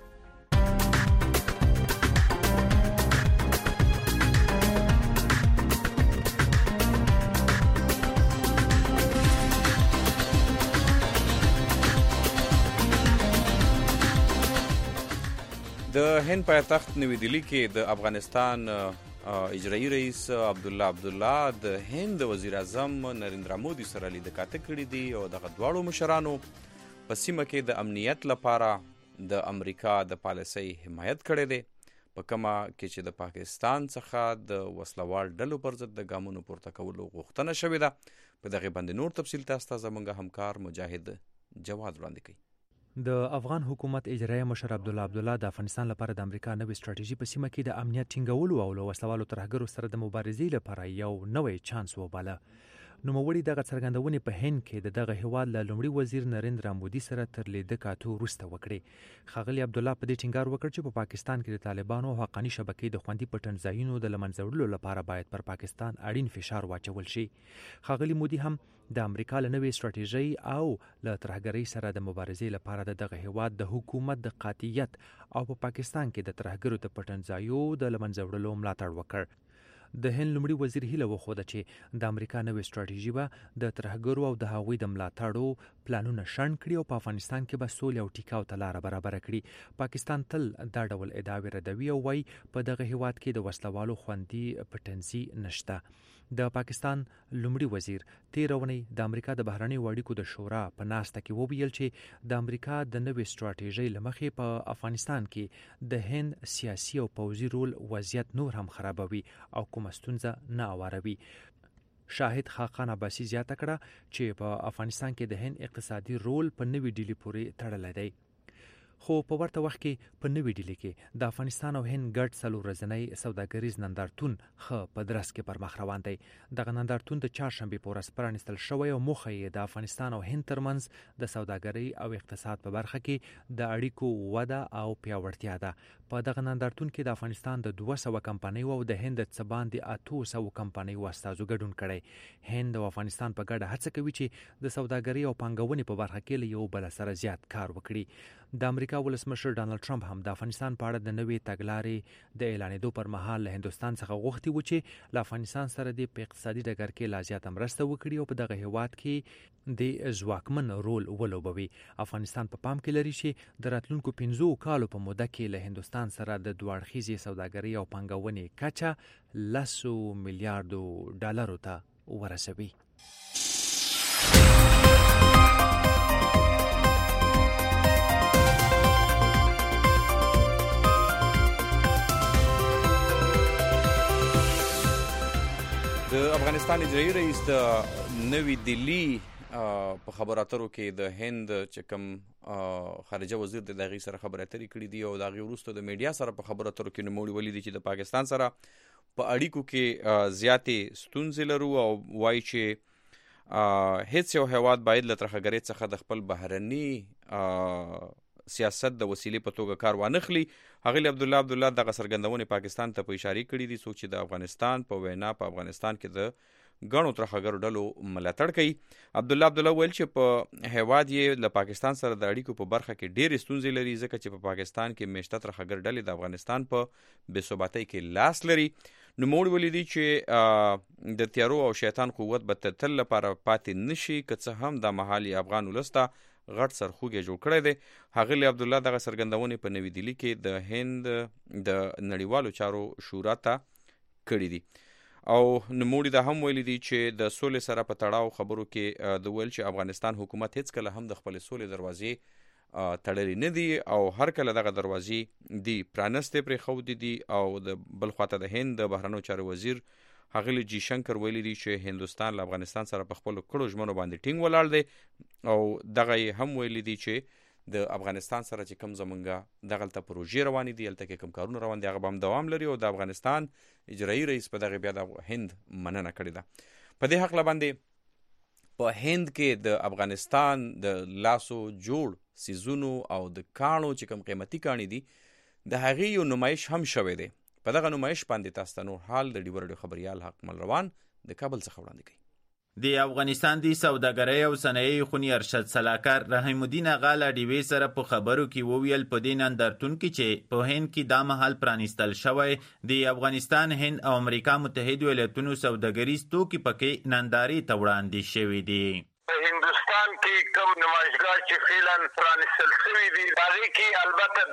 Speaker 2: د هند پایتخت نوی دلی کې د افغانستان اجرایی رئیس عبدالله د هند وزیر اعظم نریندرا مودي سره لیدکاته کړې دي او دغه دواړو مشرانو په سیمه کې د امنیت لپاره د امریکا د پالیسۍ حمایت کړی دی، په کومه کې چې د پاکستان څخه د وسلوال ډلو پر ضد د ګامونو پورته کولو غوښتنه شوې ده. په دغه باندې نور تفصیل تاسو ته زموږ همکار مجاهد جواد وړاندې کوي.
Speaker 12: د افغان حکومت اجرایی مشر عبدالله د افغانستان لپاره د امریکا نوې ستراتیژي په سیمه کې د امنیت ټینګولو او له وسلوالو ترهګرو سره د مبارزې لپاره یو نوې چانس وباله. نوموړي دغه څرګندونې په هند کې دغه هیواد له لومړي وزیر نریندرا مودي سره تر لیده کاتو وروسته وکړې. ښاغلي عبدالله په دې ټینګار وکړ چې په پاکستان کې د طالبانو حقاني شبکې د خوندي پټنځایونو د له منځه وړلو لپاره باید پر پاکستان اړین فشار واچول شي. ښاغلي مودي هم د امریکا له نوې ستراتیژۍ او له ترهګرۍ سره د مبارزې لپاره دغه هیواد د حکومت د قاطعیت او په پاکستان کې د ترهګرو د پټنځایو د له منځه وړلو ملاتړ وکړ. د هند لومړي وزیر هیله وښوده چې د امریکا نوې ستراتیژي به د ترهګرو او د هغوی د ملاتړو پلانونه شنډ کړي او په افغانستان کې به سولې او ټیکاو ته لاره برابره کړي. پاکستان تل دا ډول ادعاوې ردوي او وایي په دغه هیواد کې د وسلوالو خوندي پټنځي نشته. د پاکستان لومړي وزیر تیر اونۍ د امریکا د بهرنیو اړیکو د شورا په ناسته کې وویل چې د امریکا د نوې ستراتیژۍ له مخې په افغانستان کې د هند سیاسي او پوځي رول وضعیت نور هم خرابوي او کومه ستونزه نه اوروي. شاهد خاقان عباسي زیاته کړه چې په افغانستان کې د هند اقتصادي رول په نوې ډیلي پورې تړلی دی. خو په ورته وخت کې په نوې ډیلي کې د افغانستان او هند ګډ 4 ورځنی سوداګریز نندارتون په درس کې پر مخ روان دی. دغه نندارتون د چهارشنبې په ورځ پرانیستل شوی او موخه یې د افغانستان او هند ترمنځ د سوداګرۍ او اقتصاد په برخه کې د اړیکو وده او پیاوړتیا ده. په دغه نندارتون کې د افغانستان د 200 کمپنیو او د هند د څه باندې 800 کمپنیو استازو ګډون کړی. هند او افغانستان په ګډه هڅه کوي چې د سوداګرۍ او پانګونې په برخه کې له یو بل سره زیات کار وکړي. د امریکا ولسمشر ډانلډ ټرمپ هم د افغانستان په اړه د نوې تګلارې د اعلانېدو پر مهال له هندوستان څخه غوښتي و چې له افغانستان سره د اقتصادي ډګر کې لا زیاته مرسته وکړي او په دغه هیواد کې د ځواکمن رول ولوبوي. افغانستان په پام کې لري چې د راتلونکو 15 کالو په موده کې له هندوستان سره د دوه اړخیزې سوداګرۍ او پانګونې کچه $100 میلیارډ ته ورسوي.
Speaker 2: د افغانستان اجرایی رئیس د نوی دلی په خبرو اترو کې د هند چې کوم خارجه وزیر د دغه سره خبرې اترې کړې دي او دغه وروسته د میډیا سره په خبرو اترو کې نوموړي ولیدي چې د پاکستان سره په اړیکو کې زیاتې ستونزې لرو او وایي چې هیڅ یو هیواد باید له ترهګرۍ څخه د خپل بهرني سیاست د وسیلې په توګه کار وانخلي. ښاغلي عبدالله دغه څرګندونې پاکستان ته په اشاره کړې دي څوک چې د افغانستان په وینا په افغانستان کې د ګڼو ترهګرو ډلو ملاتړ کوي. عبدالله ویل چې په هیواد یې له پاکستان سره د اړیکو په برخه کې ډېرې ستونزې لري ځکه چې په پاکستان کې میشته ترهګر ډلې د افغانستان په بې ثباتۍ کې لاس لري. نوموړي ولیدي چې د تیارو او شیطان قوت به تل لپاره پاتې نشي که څه هم د مهال افغان ولس ته غټ سرخوږی جوړ کړی دی. ښاغلي عبدالله دغه څرګندونې په نوی دلی کې د هند د نړیوالو چارو شورا ته کړي دي او نوموړي دا هم ویلي دي چې د سولې سره په تړاو خبرو کې د ویل چې افغانستان حکومت هیڅ کله هم د خپلې سولې دروازې تړلې نه دي او هر کله دغه دروازې دي پرانستې پرېښودې دي. او د بل خواته د هند د بهرنیو چارو وزیر ښاغلي جی شنکر ویلي دي چې هندوستان له افغانستان سره په خپلو کړو ژمنو باندې ټینګ ولاړ دی او دغه یې هم ویلي دي چې د افغانستان سره چې کوم زمونږ دغلته پروژې روانې دي هلته کې کوم کارونه روان دي هغه به هم دوام لري او د افغانستان اجرایی رئیس په دغه بیا د هند مننه کړې ده. په دې هکله باندې په هند کې د افغانستان د لاسو جوړ سیزونو او د کاڼو چې کوم قیمتي کاڼي دي د هغې یو نمایش هم شوی دی. په دغه نمایش باندې تاسو ته نور حال د ډیو رادیو خبریال حق مل روان د کابل څخه وړاندې کوي.
Speaker 13: د افغانستان د سوداګرۍ او صنایع خونی ارشد سلاکار رحیم الدین اغا له ډیوې سره په خبرو کې وویل په دې نندارتون کې چې په هند کې دا مهال پرانیستل شوی د افغانستان، هند او امریکا متحده ایالاتونو سوداګریز توکي پکې نندارې ته وړاندې شوي دي.
Speaker 11: هندوستان کې کوم نمایشګاه چې فعلا پرانیستل شوي دي هغې کې البته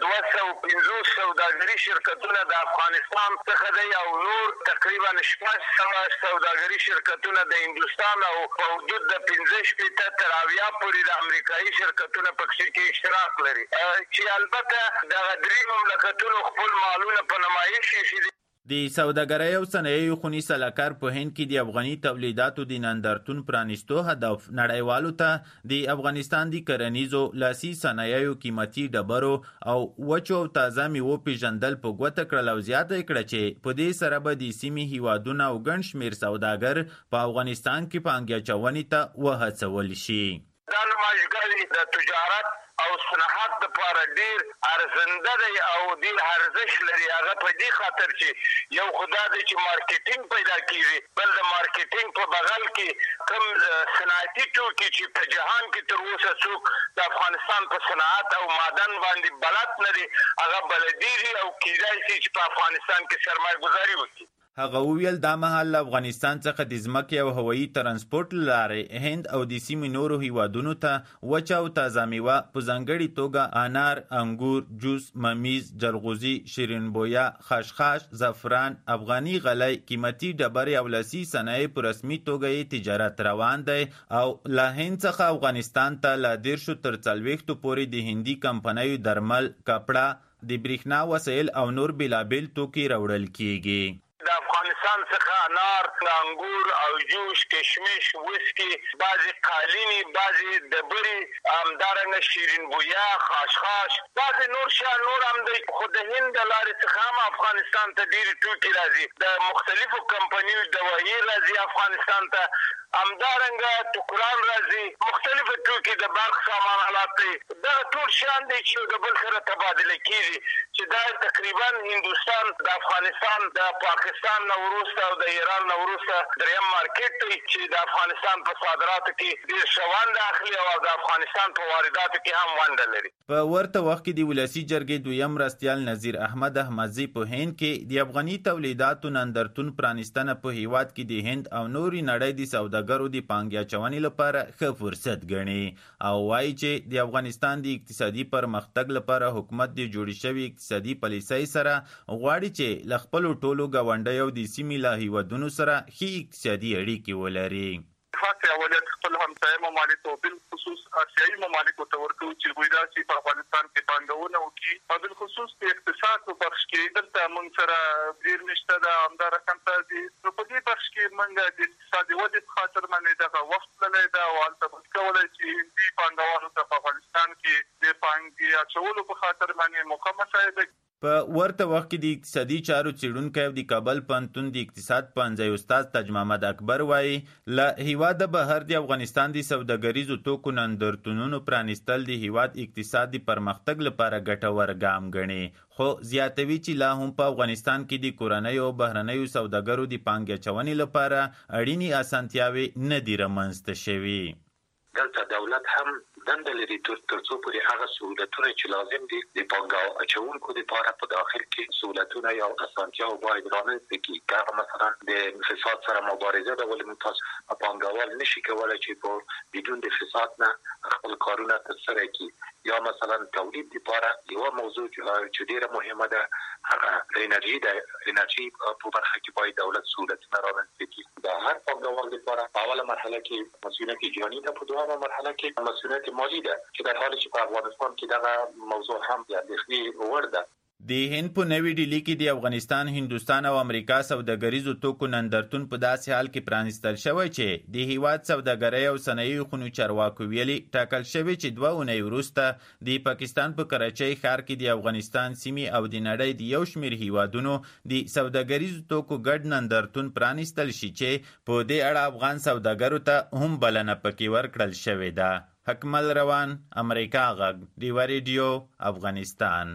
Speaker 11: 250 سوداګري شرکتونه د افغانستان څخه دی او نور تقریبا 600 سوداګري شرکتونه د هندوستان او په حدود د 15 تر 80 پورې د امریکایي شرکتونه پکې کې اشتراک لري چې البته دغه درې مملکتونو خپل مالونه په نمایش شي.
Speaker 13: د سوداګرۍ او صنایعو خونی سلاکار په هند کې د افغاني تولیداتو د نندارتون پرانیستو هدف نړیوالو ته د افغانستان د کرنیزو لاسي صنایعو قیمتي ډبرو او وچو او تازه میوو پیژندل په ګوته کړل او زیاته کړه چې په دې سره به د سیمې هیوادونه او ګڼ شمېر سوداګر په افغانستان کې پانګه اچونې ته وهڅول شي.
Speaker 11: دا نمایشګاه د تجارت او صنعت لپاره ډیر ارزنده دی او ډیر ارزښت لري. هغه په دې خاطر چې یو خدا دی چې مارکیټینګ پیدا کیږي، بل د مارکیټینګ په بغل کې کوم صنعتي توکي چې په جهان کې تر اوسه څوک د افغانستان په صنعت او معدن باندې بلد نه دي هغه بلدیږي او کیدای شي چې په افغانستان کې سرمایه گذاري وکړي.
Speaker 13: هغه وویل دا مهال افغانستان څخه د ځمکې او هوایي ترانسپورت لارې هند او د سیمې نورو هیوادونو ته وچه او تازه میوه په ځانګړې توګه انار، انګور، جوس، ممیز، جلغوزي، شیرین بویا، خشخاش، زعفران، افغاني غلۍ، قیمتي ډبرې او لاسي صنایع په رسمي توګه یې تجارت روان دی او له هند څخه افغانستان ته له 10 تر 40 پورې د هندي کمپنیو درمل، کپړه، د بریښنا وسایل او نور بېلابېل توکي راوړل کیږي.
Speaker 11: د افغانستان څخه انار، انګور او جوس، کشمش، وسکي، بعضې قالینې، بعضې ډبرې، همدارنګه شیرین بویا، خاشخاش، بعضې نور شیان نور هم دی. خو د هند د لارې څخه هم افغانستان ته ډېرې توکي راځي. د مختلفو کمپنیو دوایي راځي افغانستان ته، همدارنګه ټوکران راځي، مختلفو توکي د برق سامان آلات دی. دغه ټول شیان دی چې یو د بل سره تبادله کېږي چې دا تقریبا هندوستان د افغانستان د پاکستان نه وروسته او د ایران نه وروسته دریم مارکیټ دی چې د افغانستان په صادراتو کې ډېر ښه ونډه اخلي او د افغانستان په وارداتو کې هم ونډه لري.
Speaker 13: په ورته وخت کې د ولسي جرګې دویم مرستیال نظیر احمد احمدزي په هند کې د افغاني تولیداتو نندارتون پرانیستنه په هیواد کې د هند او نورې نړۍ د سوداګرو د پانګې اچونې لپاره ښه فرصت ګڼي او وایي چې د افغانستان د اقتصادي پرمختګ لپاره حکومت د جوړې شوې اقتصادي پالیسۍ سره غواړي چې له خپلو ټولو ګاونډیو د سیمې له هیوادونو سره ښې اقتصادي اړیکې ولري.
Speaker 14: خاص اولویت خپل همسایه ممالکو بالخصوص آسیایي ممالکو ته ورکوو چې هغوی داسې په افغانستان کې پانګونه وکړي او بالخصوص په اقتصاد په بخش کې دلته موږ سره ډېر نشته ده. همدا رقم ته نو په دې بخش کې موږ د اقتصادي ودې په خاطر باندې دغه وخت تللی ده او هلته موږ کولی چې هندي پانګوالو ته په افغانستان کې د پانګې اچولو په خاطر باندې موقع مساعده.
Speaker 13: په ورته وخت کې د اقتصادي چارو څېړونکی او د کابل پوهنتون د اقتصاد پوهنځی استاد تاج محمد اکبر وایي له هیواده بهر د افغانستان د سوداګریزو توکو نندارتونونو پرانیستل د هیواد اقتصاد د پرمختګ لپاره ګټور ګام ګڼي، خو زیاتوي چې لا هم په افغانستان کې د کورنیو او بهرنیو سوداګرو د پانګې اچونې لپاره اړینې اسانتیاوې نه دي رامنځته شوي.
Speaker 15: دلته دولت هم دنده لري تر څو پورې هغه سهولتونه چې لازم دي د پانګه اچوونکو لپاره په داخل کې سهولتونه یا اسانتیاوې باید رامنځته کړي. که مثلا د فساد سره مبارزه ده ولې موږ تاسو پانګوال نشي کولی چې په بدون د فساد نه خپل کارونه ترسره کړي. یا مثلا تولید لپاره یوه موضوع چې ډېره مهمه ده هغه انرژي ده. انرژي په برخه کې باید دولت سهولتونه رامنځته کړي. د هر پانګوال لپاره په اوله مرحله کې مسئولیت جانی ده، په دویمه مرحله کې مسئولیت مالی ده چې در حالی چې په افغانستان کې دغه موضوع هم د اندېښنې وړ ده.
Speaker 13: د هند په نوې ډیلي کې د افغانستان، هندوستان او امریکا سوداګریزو توکو نندارتون په داسې حال کې پرانیستل شوی چې د هیواد سوداګرۍ او صنایعو خونو چارواکو ویلي ټاکل شوی چې 2 اونۍ وروسته د پاکستان په کراچۍ ښار کې د افغانستان سیمې او د نړۍ د یو شمېر هیوادونو د سوداګریزو توکو ګډ نندارتون پرانیستل شي چې په دې اړه افغان سوداګرو ته هم بلنه پکې ورکړل شوې ده. حکمل روان، امریکا غږ، ډیوه ریډیو، افغانستان.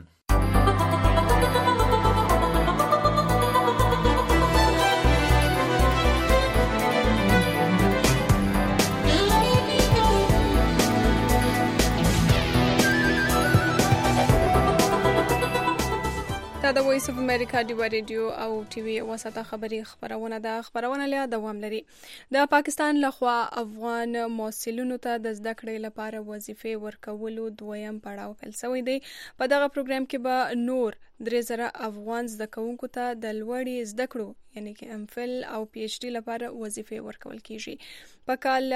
Speaker 1: امریکا دی ریډیو او ټي وي وساته خبري خبرونه د خبرونه له دوام لري. د پاکستان لخوا افغان محصلینو ته د زده کړې لپاره وظیفې ورکولو دویم پړاو پیل شوی دی. په دغه پروګرام کې به نور 3000 افغان زده کوونکو ته د لوړې زده کړو یعنی کې امفل او پی ایچ ډی لپاره وظیفې ورکول کیږي. په کال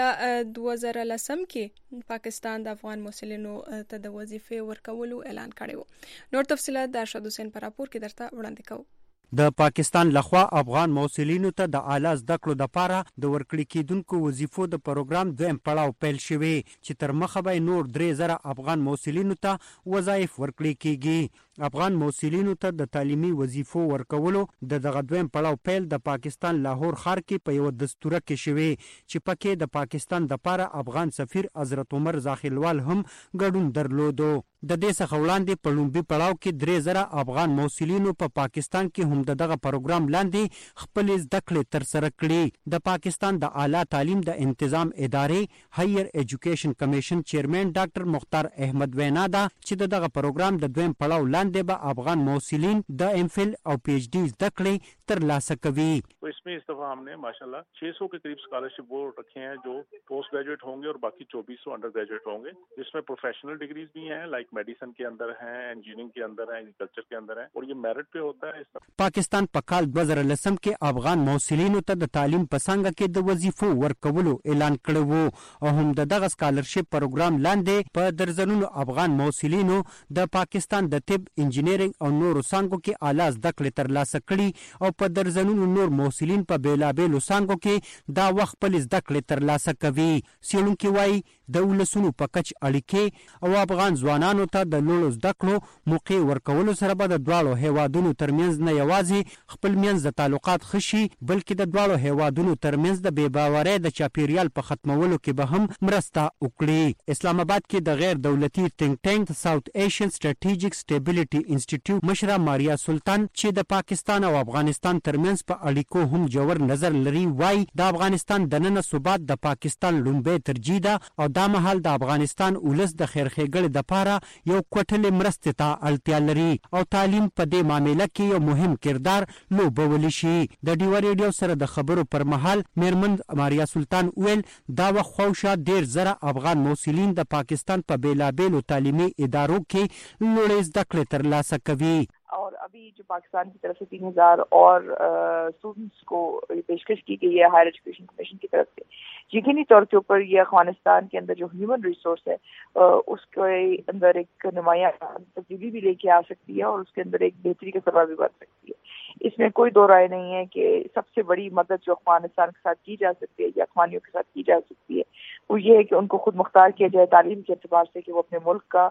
Speaker 1: 2010 کې پاکستان د افغان محصلینو ته د وظیفې ورکولو اعلان کړی و. نور تفصيلات د ارشد حسین پر راپور کې درته وړاندې کوو.
Speaker 16: د پاکستان لخوا افغان محصلینو ته د اعلی زده کړو لپاره د ورکړې کېدونکو وظیفو د پروګرام دویم پړاو پیل شوی چې تر مخه به نور 3000 افغان محصلینو ته وظایف ورکړي کیږي. افغان محصلینو ته د تعلیمي وظیفو ورکولو دغه دویم پړاو پیل د پاکستان لاهور ښار کې په یو دستوره کې شوی چې پکې د پاکستان د لپاره افغان سفیر حضرت عمر زاخیلوال هم ګډون درلودو. د دې څخه وړاندې په لومبي پړاو کې 3000 افغان محصلینو په پاکستان کې هم دغه پروګرام لاندې خپل زده کړې تر سره کړې. د پاکستان د اعلی تعلیم د انتظام ادارې هایر ایجوکیشن کمیشن چیرمن ډاکټر مختار احمد وینا دا چې دغه پروګرام د دویم پړاو لاندې به افغان محصلین د امفل او پی ایچ डी زده کړې تر لاسه کوي.
Speaker 17: इसमें इस दफा हमने माशाल्लाह 600 के करीब स्कॉलरशिप बोर्ड रखे हैं जो पोस्ट ग्रेजुएट होंगे और बाकी 2400 अंडर ग्रेजुएट होंगे, जिसमें प्रोफेशनल डिग्रीज भी हैं लाइक मेडिसिन के अंदर हैं, इंजीनियरिंग के अंदर हैं, एग्रीकल्चर के अंदर हैं और ये मेरिट पे होता है.
Speaker 16: पाकिस्तान په کال 2010 کې افغان محصلینو ته د تعلیم په څنګه کې د وظیفو ورکولو اعلان کړی وو او هم دغه سکالرشپ پروګرام لاندې په درزنونو افغان محصلینو د پاکستان د طب انجینرینګ او نورو څانګو کې اعلی زده کړې ترلاسه کړي او په درزنونو نور محصلین په بیلابیلو څانګو کې دا وخت خپل زده کړې ترلاسه کوي. څېړونکي وایي د ولسونو په کچ اړیکې او افغان ځوانانو ته د لوړو زده کړو موقع ورکولو سره به د دواړو هیوادونو ترمنځ نه یوازې خپل منځ د تعلقات خشي بلکې د دواړو هیوادونو ترمنځ د بې باورۍ د چاپیریال په ختمولو کې به هم مرسته وکړي. اسلام آباد کې د غیر دولتي تھنک ټینک ساوث ایشین سټریټیجیک سټیبلیټي انسټیټیوټ مشره ماریا سلطان چې د پاکستان او افغانستان ترمنځ په اړیکو هم جوړ نظر لري وایي د افغانستان دننه ثبات د پاکستان لومړی ترجیح ده او دا مهال د افغانستان ولس د خیر ښېګړې لپاره یو کوټلې مرستې ته اړتیا لري او تعلیم په دې معامله کې یو مهم کردار لوبولی شي. د ډیو ریډیو سره د خبرو پر مهال میرمن ماریا سلطان ویل دا وخت خوشا 10,000 افغان محصلین د پاکستان په بیلابیلو تعلیمي ادارو کې لوړې زده کړې ترلاسه کوي.
Speaker 18: और अभी जो पाकिस्तान की तरफ से 3,000 और स्टूडेंट्स को पेशकश की गई है हायर एजुकेशन कमीशन की तरफ से, यकीनी तौर के ऊपर ये अफगानिस्तान के अंदर जो ह्यूमन रिसोर्स है उसके अंदर एक नुमाया तब्दीली भी लेके आ सकती है और उसके अंदर एक बेहतरी का सबब भी बन सकती है. इसमें कोई दो राय नहीं है कि सबसे बड़ी मदद जो अफगानिस्तान के साथ की जा सकती है या अफगानियों के साथ की जा सकती है वो ये है कि उनको खुद मुख्तार किया जाए तालीम के एतबार से कि वो अपने मुल्क का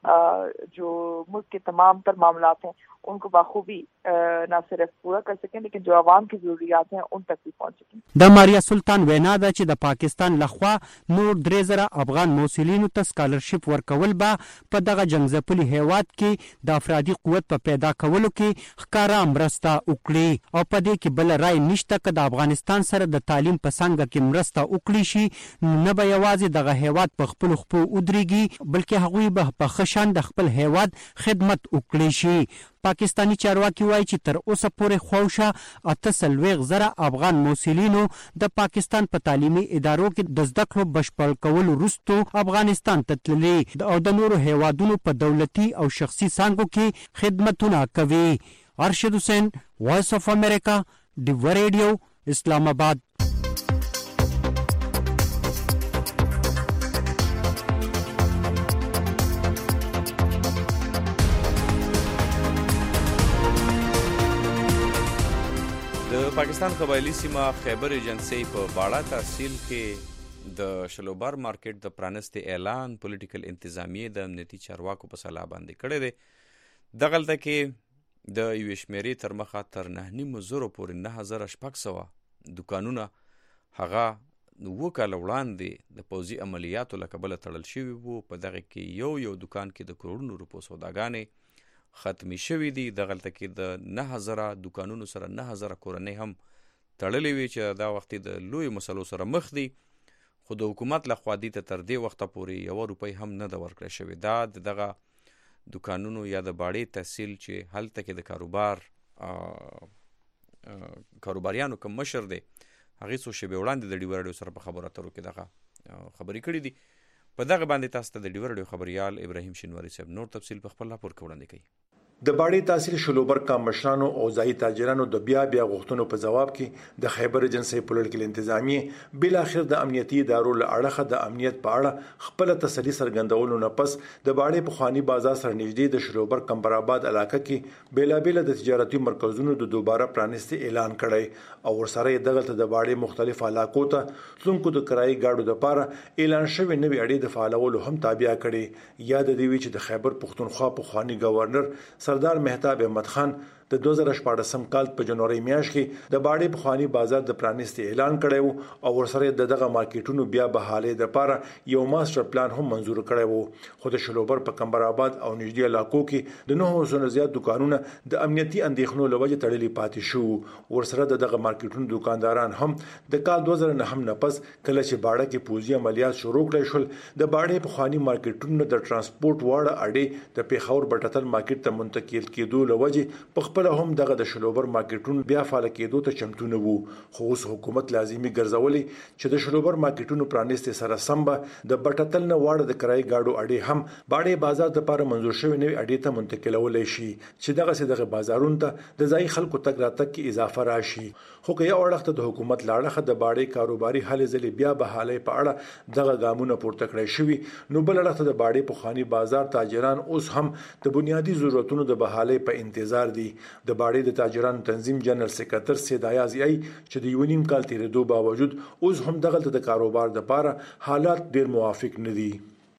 Speaker 18: जो मुल्क के तमाम तर मामलात हैं उनको बाखूबी न सिर्फ पूरा कर सकें लेकिन जो आवाम की ज़रूरियात हैं उन तक भी पहुँच सकें.
Speaker 16: د ماریا سلطان وینا ده چې د پاکستان لخوا نور 3000 افغان محصلینو ته سکالرشپ ورکول به په دغه جنگځپلي هیواد کې د افرادي قوت په پیدا کولو کې ښکارا مرسته وکړي او په دې کې بل رای نشته که د افغانستان سره د تعلیم په څنګه کې مرسته وکړي شي نه به یوازې دغه هیواد په خپل خپو ودرېږي بلکې هغوی به په خشن د خپل هیواد خدمت وکړي شي. پاکستانی چارواکي وایي چې تر اوسه پورې خوښه 48,000 افغان محصلینو د پاکستان په تعلیمي ادارو کې د زده کړو بشپړ کولو وروسته افغانستان ته تللي او د نورو هیوادونو په دولتي او شخصي څانګو کې خدمتونه کوي. ارشد حسین، وایس اف امریکا، ډیو ریډیو، اسلام آباد.
Speaker 2: د پاکستان قبایلی سیمه خیبر ایجنسی په باړه تحصیل کې د شلوبار مارکیټ د پرانستي اعلان پولیټیکل انتظامیه د امنیتي چارواکو په سلا باندې کړی دی. دغلته کې د یو شمیرې تر مخه تر 9,000 پورې 9,600 دکانونه هغه 2 کاله وړاندې د پوځي عملیاتو له کبله تړل شوي وو. په دغه کې یو دکان کې د کروڑونو روپو سوداګانې ختمي شوي دي. دغلته کې د 9,000 دکانونو سره 9,000 کورنۍ هم تړلې وي چې دا وخت د لوی مسلو سره مخ دي خو د حکومت لخوا دې ته تر دې وخته پورې 1 روپۍ هم نه ده ورکړی شوې. دا دغه دکانونو یا د باړې تحصیل چې هلته کې د کاروبار کاروباریانو کوم مشر دی هغه څو شیبې وړاندې د ډیو رادیو سره په خبرو اترو کې دغه خبرې کړې دي. په دغه باندې تاسو ته د ډیو رادیو خبريال ابراهیم شینواری صاحب نور تفصیل په خپل راپور کې وړاندې کوي.
Speaker 19: د باړې تحصیل شلوبر کمشرانو او ځای تاجرانو د بیا غوښتنو په جواب کې د خیبر ایجنسي پولیټیکل انتظامیه بل اخر د امنیتي ادارو له اړخه د امنیت په اړه خپل تسلی څرګندولو نه پس د باړې په خواني بازار سره نږدې د شلوبر کمبرآباد علاقې کې بیلابل د تجارتي مرکزونو د دوباره پرانستي اعلان کړی او ورسره دغه د باړې مختلف علاقو ته څونکو د کرایي گاډو د پاره اعلان شوی نوی اړې د فعالولو هم تابع کړي. یاد دی چې د خیبر پختونخوا په خواني گورنر سردار مهتاب احمد خان د 2014 کال په جنوري میاشت کې د باړې په خواني بازار د پرانستي اعلان کړی او ورسره دغه مارکیټونو بیا بحاله د لپاره یو ماستر پلان هم منزور کړی وو. خو د شلوبر په کمبرآباد او نږدې علاقو کې د 900 زیات دکانونه د امنیتي اندېښنو لوجه تړلي پاتې شو. ورسره دغه مارکیټونو دکانداران هم د کال 2009 نه پس کله چې باړه کې پوزي عملیات شروع کړل شول د باړې په خواني مارکیټونو د ترانسپورت واړه اړې د پیښور بټتل مارکیټ ته منتقل کېدو لوجه خپل هم دغه د شلوبر مارکیټونو بیا فعال کېدو ته چمتونه وو. خو اوس حکومت لازمي ګرځولې چې د شلوبر مارکیټونو پرانیستي سره سمبه د بټتل نه واړه د کرای گاډو اړې هم باړې بازار د لپاره منزور شوی نوی اړې ته منتقلول شي چې دغه بازارونو ته د ځای خلکو تګ راتګ کې اضافه راشي. خو که یو اړخ د حکومت لاړه د باړې کاروباري حل ځلې بیا بحاله په اړه دغه ګامونه پورته کړی شوی نو بل اړخ د باړې په خواني بازار تاجران اوس هم د بنیادی ضرورتونو د بحاله په انتظار دي. د باړې د تاجرانو تنظیم جنرال سکرټر سید ایاز ای چې د یو نیم کال تیرېدو باوجود اوس هم دغه د کاروبار د لپاره حالات ډیر موافق نه دي.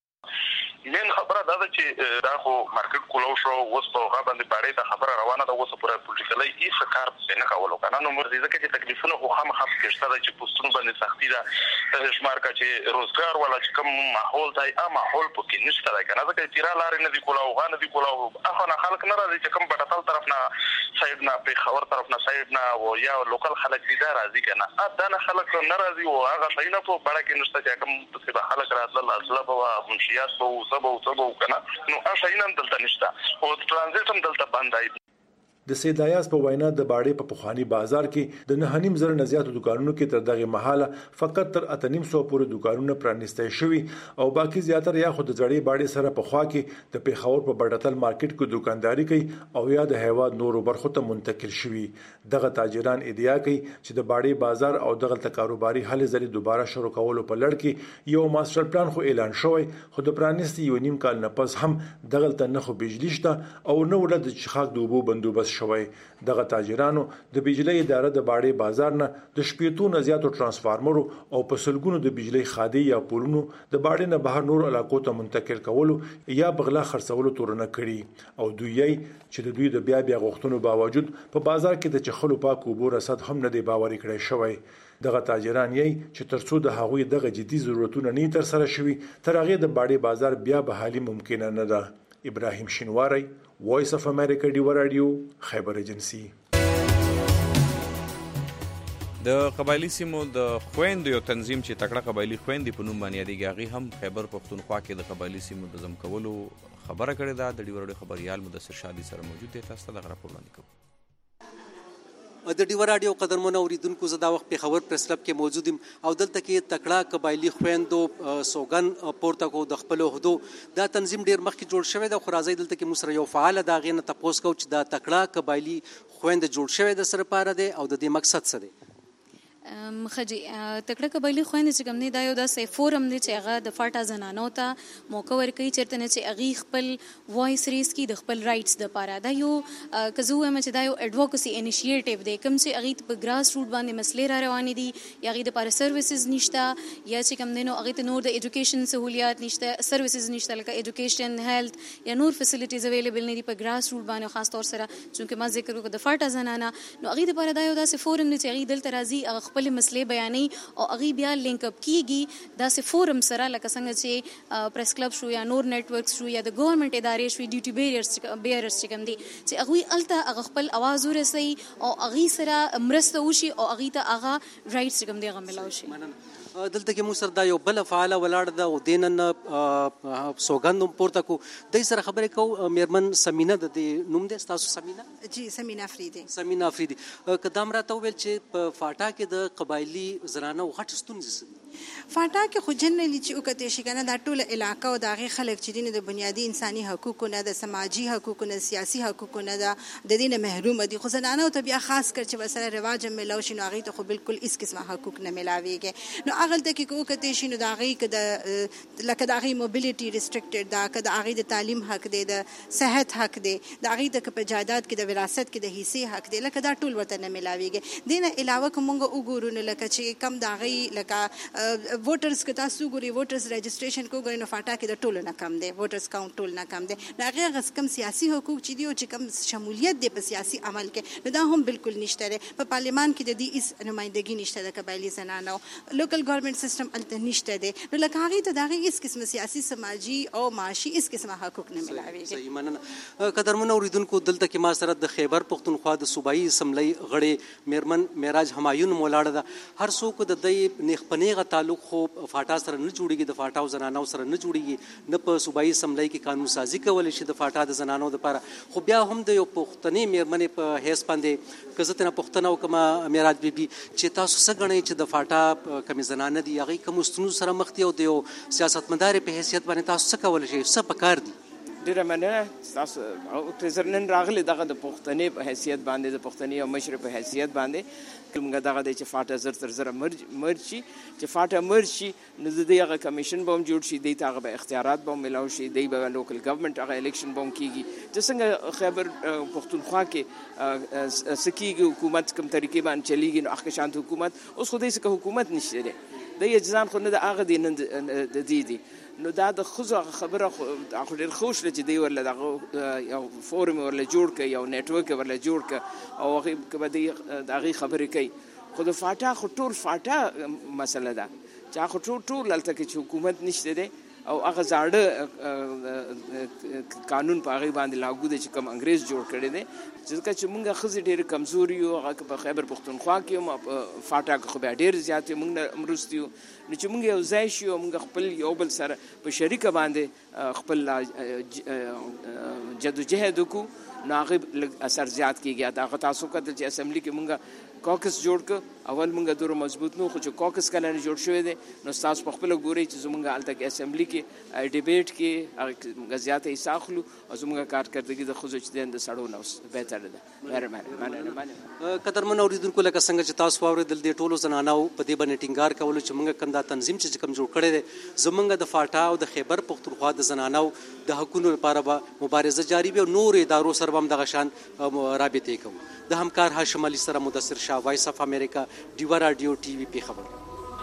Speaker 14: نن خبره دا ده چې دا خو مارکیټ کولو شو اوس په هغه باندې باندې د خبره روانه ده اوس پوره پولیټیکلي هیڅ کار نه کولو کنه نو مرزي ځکه چې تکلیفونه خو هم خاص کېشته ده چې پوسټون باندې سختي ده شمار کا چې روزګار ولا چې کوم ماحول دی ماحول پکې نشته ده کنه ځکه چې را لارې نه دی کولاو غا نه دی کولاو اخو خلک نه راځي چې کوم بټتل طرف نه سایډ نه په خبر طرف نه سایډ نه او یا لوکل خلک دي دا راځي کنه دا نه خلک نه راځي او هغه شي نه په بڑا کې نشته چې کوم څه خلک راتل اصله او منشيات او سبو کنه نو اشاینم دلته نشته او ترانزیت هم دلته باندې.
Speaker 19: د سید ایاز په وینا د باړې په پخوانی بازار کې د 9.5 نه زیاتو دکانونو کې تر دغه مهاله فقط تر 8.5 پورې دکانونه پرانیستي شوي او باقي زیاتره یا خود ځړې باړې سره په خوا کې د پیښور په بډتل مارکیټ کې دکانداري کوي او یا د هیواد نورو برخو ته منتقل شوي. دغه تاجران ادعا کوي چې د باړې بازار او دغه کاروباري حل ځلې دوباره شروع کولو په لړ کې یو ماستر پلان خو اعلان شوی خو د پرانیستي یو نیم کال نه پس هم دغه ته نه خو بجلی شته او نه ولد چې خاک دوبو بندوبست شوی. دغه تاجرانو د بجلی اداره د باړې بازار نه د شپېتو نه زیاتو ترانسفارمرو او په سلګونو د بجلی خادي یا پولونو د باړې نه بهر نور علاقو ته منتقل کولو یا بغلا خرڅولو تورنه کړي او دوی چې د دوی د بیا غوښتنو باوجود په بازار کې د چخلو پاک اوبو رسد هم نه دی باوري کړی شوی. دغه تاجران چې ترڅو د هغوی دغه جدي ضرورتونه نه تر سره شوي تر هغه د باړې بازار بیا بحالي ممکن نه ده. ابراهیم شینواری وایس اف امریکا ډیو رادیو خیبر ایجنسی.
Speaker 2: د قبایلی سیمو د خويندو یو تنظیم چې تکړه قبایلی خويندې په نوم باندې یادېږي هغه هم خیبر پختونخوا کې د قبایلی سیمو د ضم کولو خبره کړې ده. د ډیو رادیو خبريال مدثر شادي سره موجود دی. تاسو ته غره پورلانی کوم
Speaker 20: د ډیو رادیو قدرمنو اوریدونکو زدا وخت په خبر پریس کلب کې موجود یم او دلته کې تکړه قبایلی خويندو سوګن پورته کو د خپل هدو دا تنظیم ډیر مخکې جوړ شوی د خرازي دلته کې مصر یو فعال دا غینه تاسو کو چې دا تکړه قبایلی خويند جوړ شوی د سره پاره دی او د دې مقصد څه دی؟
Speaker 21: مخجی تکړه قبایلی خويند چې کوم نه دا یو د فورم دی چې هغه د فاټا زنانو ته موقع ورکوي چیرته نه چې هغه خپل وایس ریس کی د خپل رائټس د پاره دا یو کزو هم چې دا یو ایڈوکسی انیشیټیو دی کوم چې هغه په ګراس روټ باندې مسلې را روان دي یا هغه د پاره سرویسز نشته یا چې کوم نه هغه ته نور د ایجوکیشن سہولیات نشته سرویسز نشته لکه ایجوکیشن هیلث یا نور فیسیلیټیز اویلیبل نه دي په ګراس روټ باندې خاص طور سره چې ما ذکر وکړ د فاټا زنانه نو هغه د پاره دا یو د فورم دی چې هغه دلته راځي خپل مسلې بیانې او هغه بیا لینک اپ کیږي دا سه فورم سره لکه څنګه چې پریس کلب شو یا نور نتورکس شو یا د ګورنمنت ادارې شو ډیوټي بیررز چې کوم دي چې هغه الته خپل आवाज ورسي او هغه سره مرسته وشي او هغه ته هغه رائټس کوم دی هغه ملاوي شي.
Speaker 20: دلته کې موږ سره دا یو بل فعاله ولاړ ده او دینن سوګند پورته کو دای سره خبرې کو میرمن سمینا د نوم دې تاسو سمینا
Speaker 3: جی سمینا افریدی
Speaker 20: کدام راته ویل چې په فاټا کې د قبایلی زنانو غټ ستونزې
Speaker 3: فاټا کې خو جنرالي چې وکړې شي کنه دا ټول علاقه او داغه خلک چې دین د بنیادی انساني حقوقو نه د سماجی حقوقو نه سیاسي حقوقو نه د دین محروم دي خو زنانه ته بیا خاص کر چې وسره رواج ملو شي نو هغه ته خو بالکل اس قسمه حقوق نه ملاويږي نو هغه ته کې وکړې شي نو داغه کې د لکه داغه موبیلیټي ریستریکټډ دا که داغه د تعلیم حق دی د صحت حق دی داغه د په جایداد کې د وراثت کې د حصے حق دی لکه دا ټول ورته نه ملاويږي دینه علاوه کومه وګورو نه لکه چې کم داغه لکه ووټرز که تاسو ګوري ووټرز رجسټریشن کو ګوري نو فاټا کې د ټولو نه کم دی ووټرز کاونټ ټول نه کم دی نو هغه غس کم سیاسي حقوق چې دی او چې کم شمولیت دی په سیاسي عمل کې نو دا هم بالکل نشته دی په پارلیمان کې د دې اس نمائندګي نشته د قبایلی زنانو لوکل ګورنمنت سیستم الته نشته دی نو لکه هغه ته دغه اس قسم سیاسي سماجی او معاشي اس قسم حقوق نه ملاويږي
Speaker 20: صحیح مننه قدرمن اوریدونکو دلته کې ما سره د خیبر پختونخوا د صوبایي اسمبلی غړي میرمن معراج همایون مولاړه ده هر څوک د دې نیخپنیغه تعلق خو فاټا سره نه جوړیږي د فاټا او زنانو سره نه جوړیږي نه په صوبایي اسمبلی کې قانون سازي کول شي د فاټا د زنانو لپاره خو بیا هم د یو پښتني میرمنې په هیڅ باندې کزته نه پښتنه او کما معراج بیبي چې تاسو څه غنئ چې د فاټا کمی زنانه دي هغه کوم ستونزو سره مخ دي او د سیاستمدار په حیثیت باندې تاسو څه کول شي څه پکار دي
Speaker 22: ډیره مننه تاسو او نن راغلی دغه د پښتنې په حیثیت باندې د پښتنې او مشر په حیثیت باندې کومه دغه د چې فاټا زر تر زر مرشي چې فاټا مرشي نو د دغه کمیشن بوم جوړ شي د تاغه به اختیارات بوم ملاو شي د به لوکل ګورنمنت هغه الیکشن بوم کیږي چې څنګه خیبر پښتونخوا کې سکیږي حکومت کوم طریقې باندې چلیږي نو اخ شانت حکومت اوس خو دې څه حکومت نشته د یجزان خو نه د هغه دي نن د دي نو دا د خزو خبره خو ډیر خوش لري چې دی ورله دغه یو فورم ورله جوړ کړي یو نتورک ورله جوړ کړي او هغه کبه دی دغه خبرې کوي خو د فاټا خو ټول فاټا مسله ده چې خو ټول لته کې حکومت نشته دی او هغه زاړه قانون په هغه باندې لاګو دي چې کوم انګريز جوړ کړی دی چې موږ خزي ډېر کمزوري یو هغه په خیبر پختونخوا کې فاټا خو به ډېر زیات موږ امروستي نو چې موږ یو ځای شو موږ خپل یو بل سره په شریک باندې خپل جدوجہد وکړو نو هغه اثر زیات کیږي دا تاسو کتل چې اسمبلی کې موږ کوکس جوړ ک اول موږ دورو مضبوط نو خو چې کوکس کله نه جوړ شوی دی نو تاسو په خپل ګوري چې زموږ الته کې اسمبلی کې ډیبیټ کې موږ زیات ایساخلو او زموږ کارکردګي د خوځو چې د سړو نو بهتر ده مهرباني
Speaker 20: قدرمن اوریدونکو لکه څنګه چې تاسو اوریدل د ټولو زنانو په دې باندې ټینګار کول چې موږ کنده تنظیم چې کوم جوړ کړی دی زموږ د فاټا او د خیبر پختونخوا د زنانو د حقوقو لپاره به مبارزه جاری وي او نور ادارو سره هم دغه شان رابطې کوو د همکار هاشم علي سره مدثر شاه وایس اف امریکا ډیوا رادیو ټي وي په خبر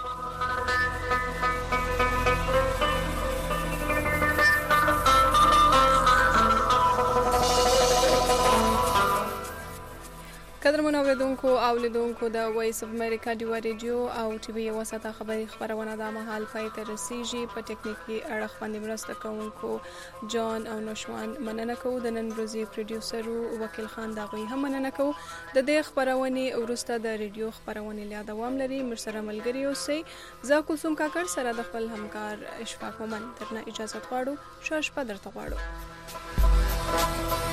Speaker 1: قدرمن اوریدونکو او لیدونکو د وایس اف امریکا ډیوا ریډیو او ټي وي وساته خبري خبرونه د مهال پای ته رسیږي په ټکنیکی اړه باندې مرسته کوونکو جان او نوشوان مننه کوو د نن ورځې پروډوسر وکیل خان دا غوي هم مننه کوو د دې خبرونه ورسته د ریډیو خبرونه لا دوام لري مرسره ملګری اوسئ زه کوم کاکړ سره د خپل همکار اشفاق ومن ترنه اجازه غواړو شاش په درته غواړو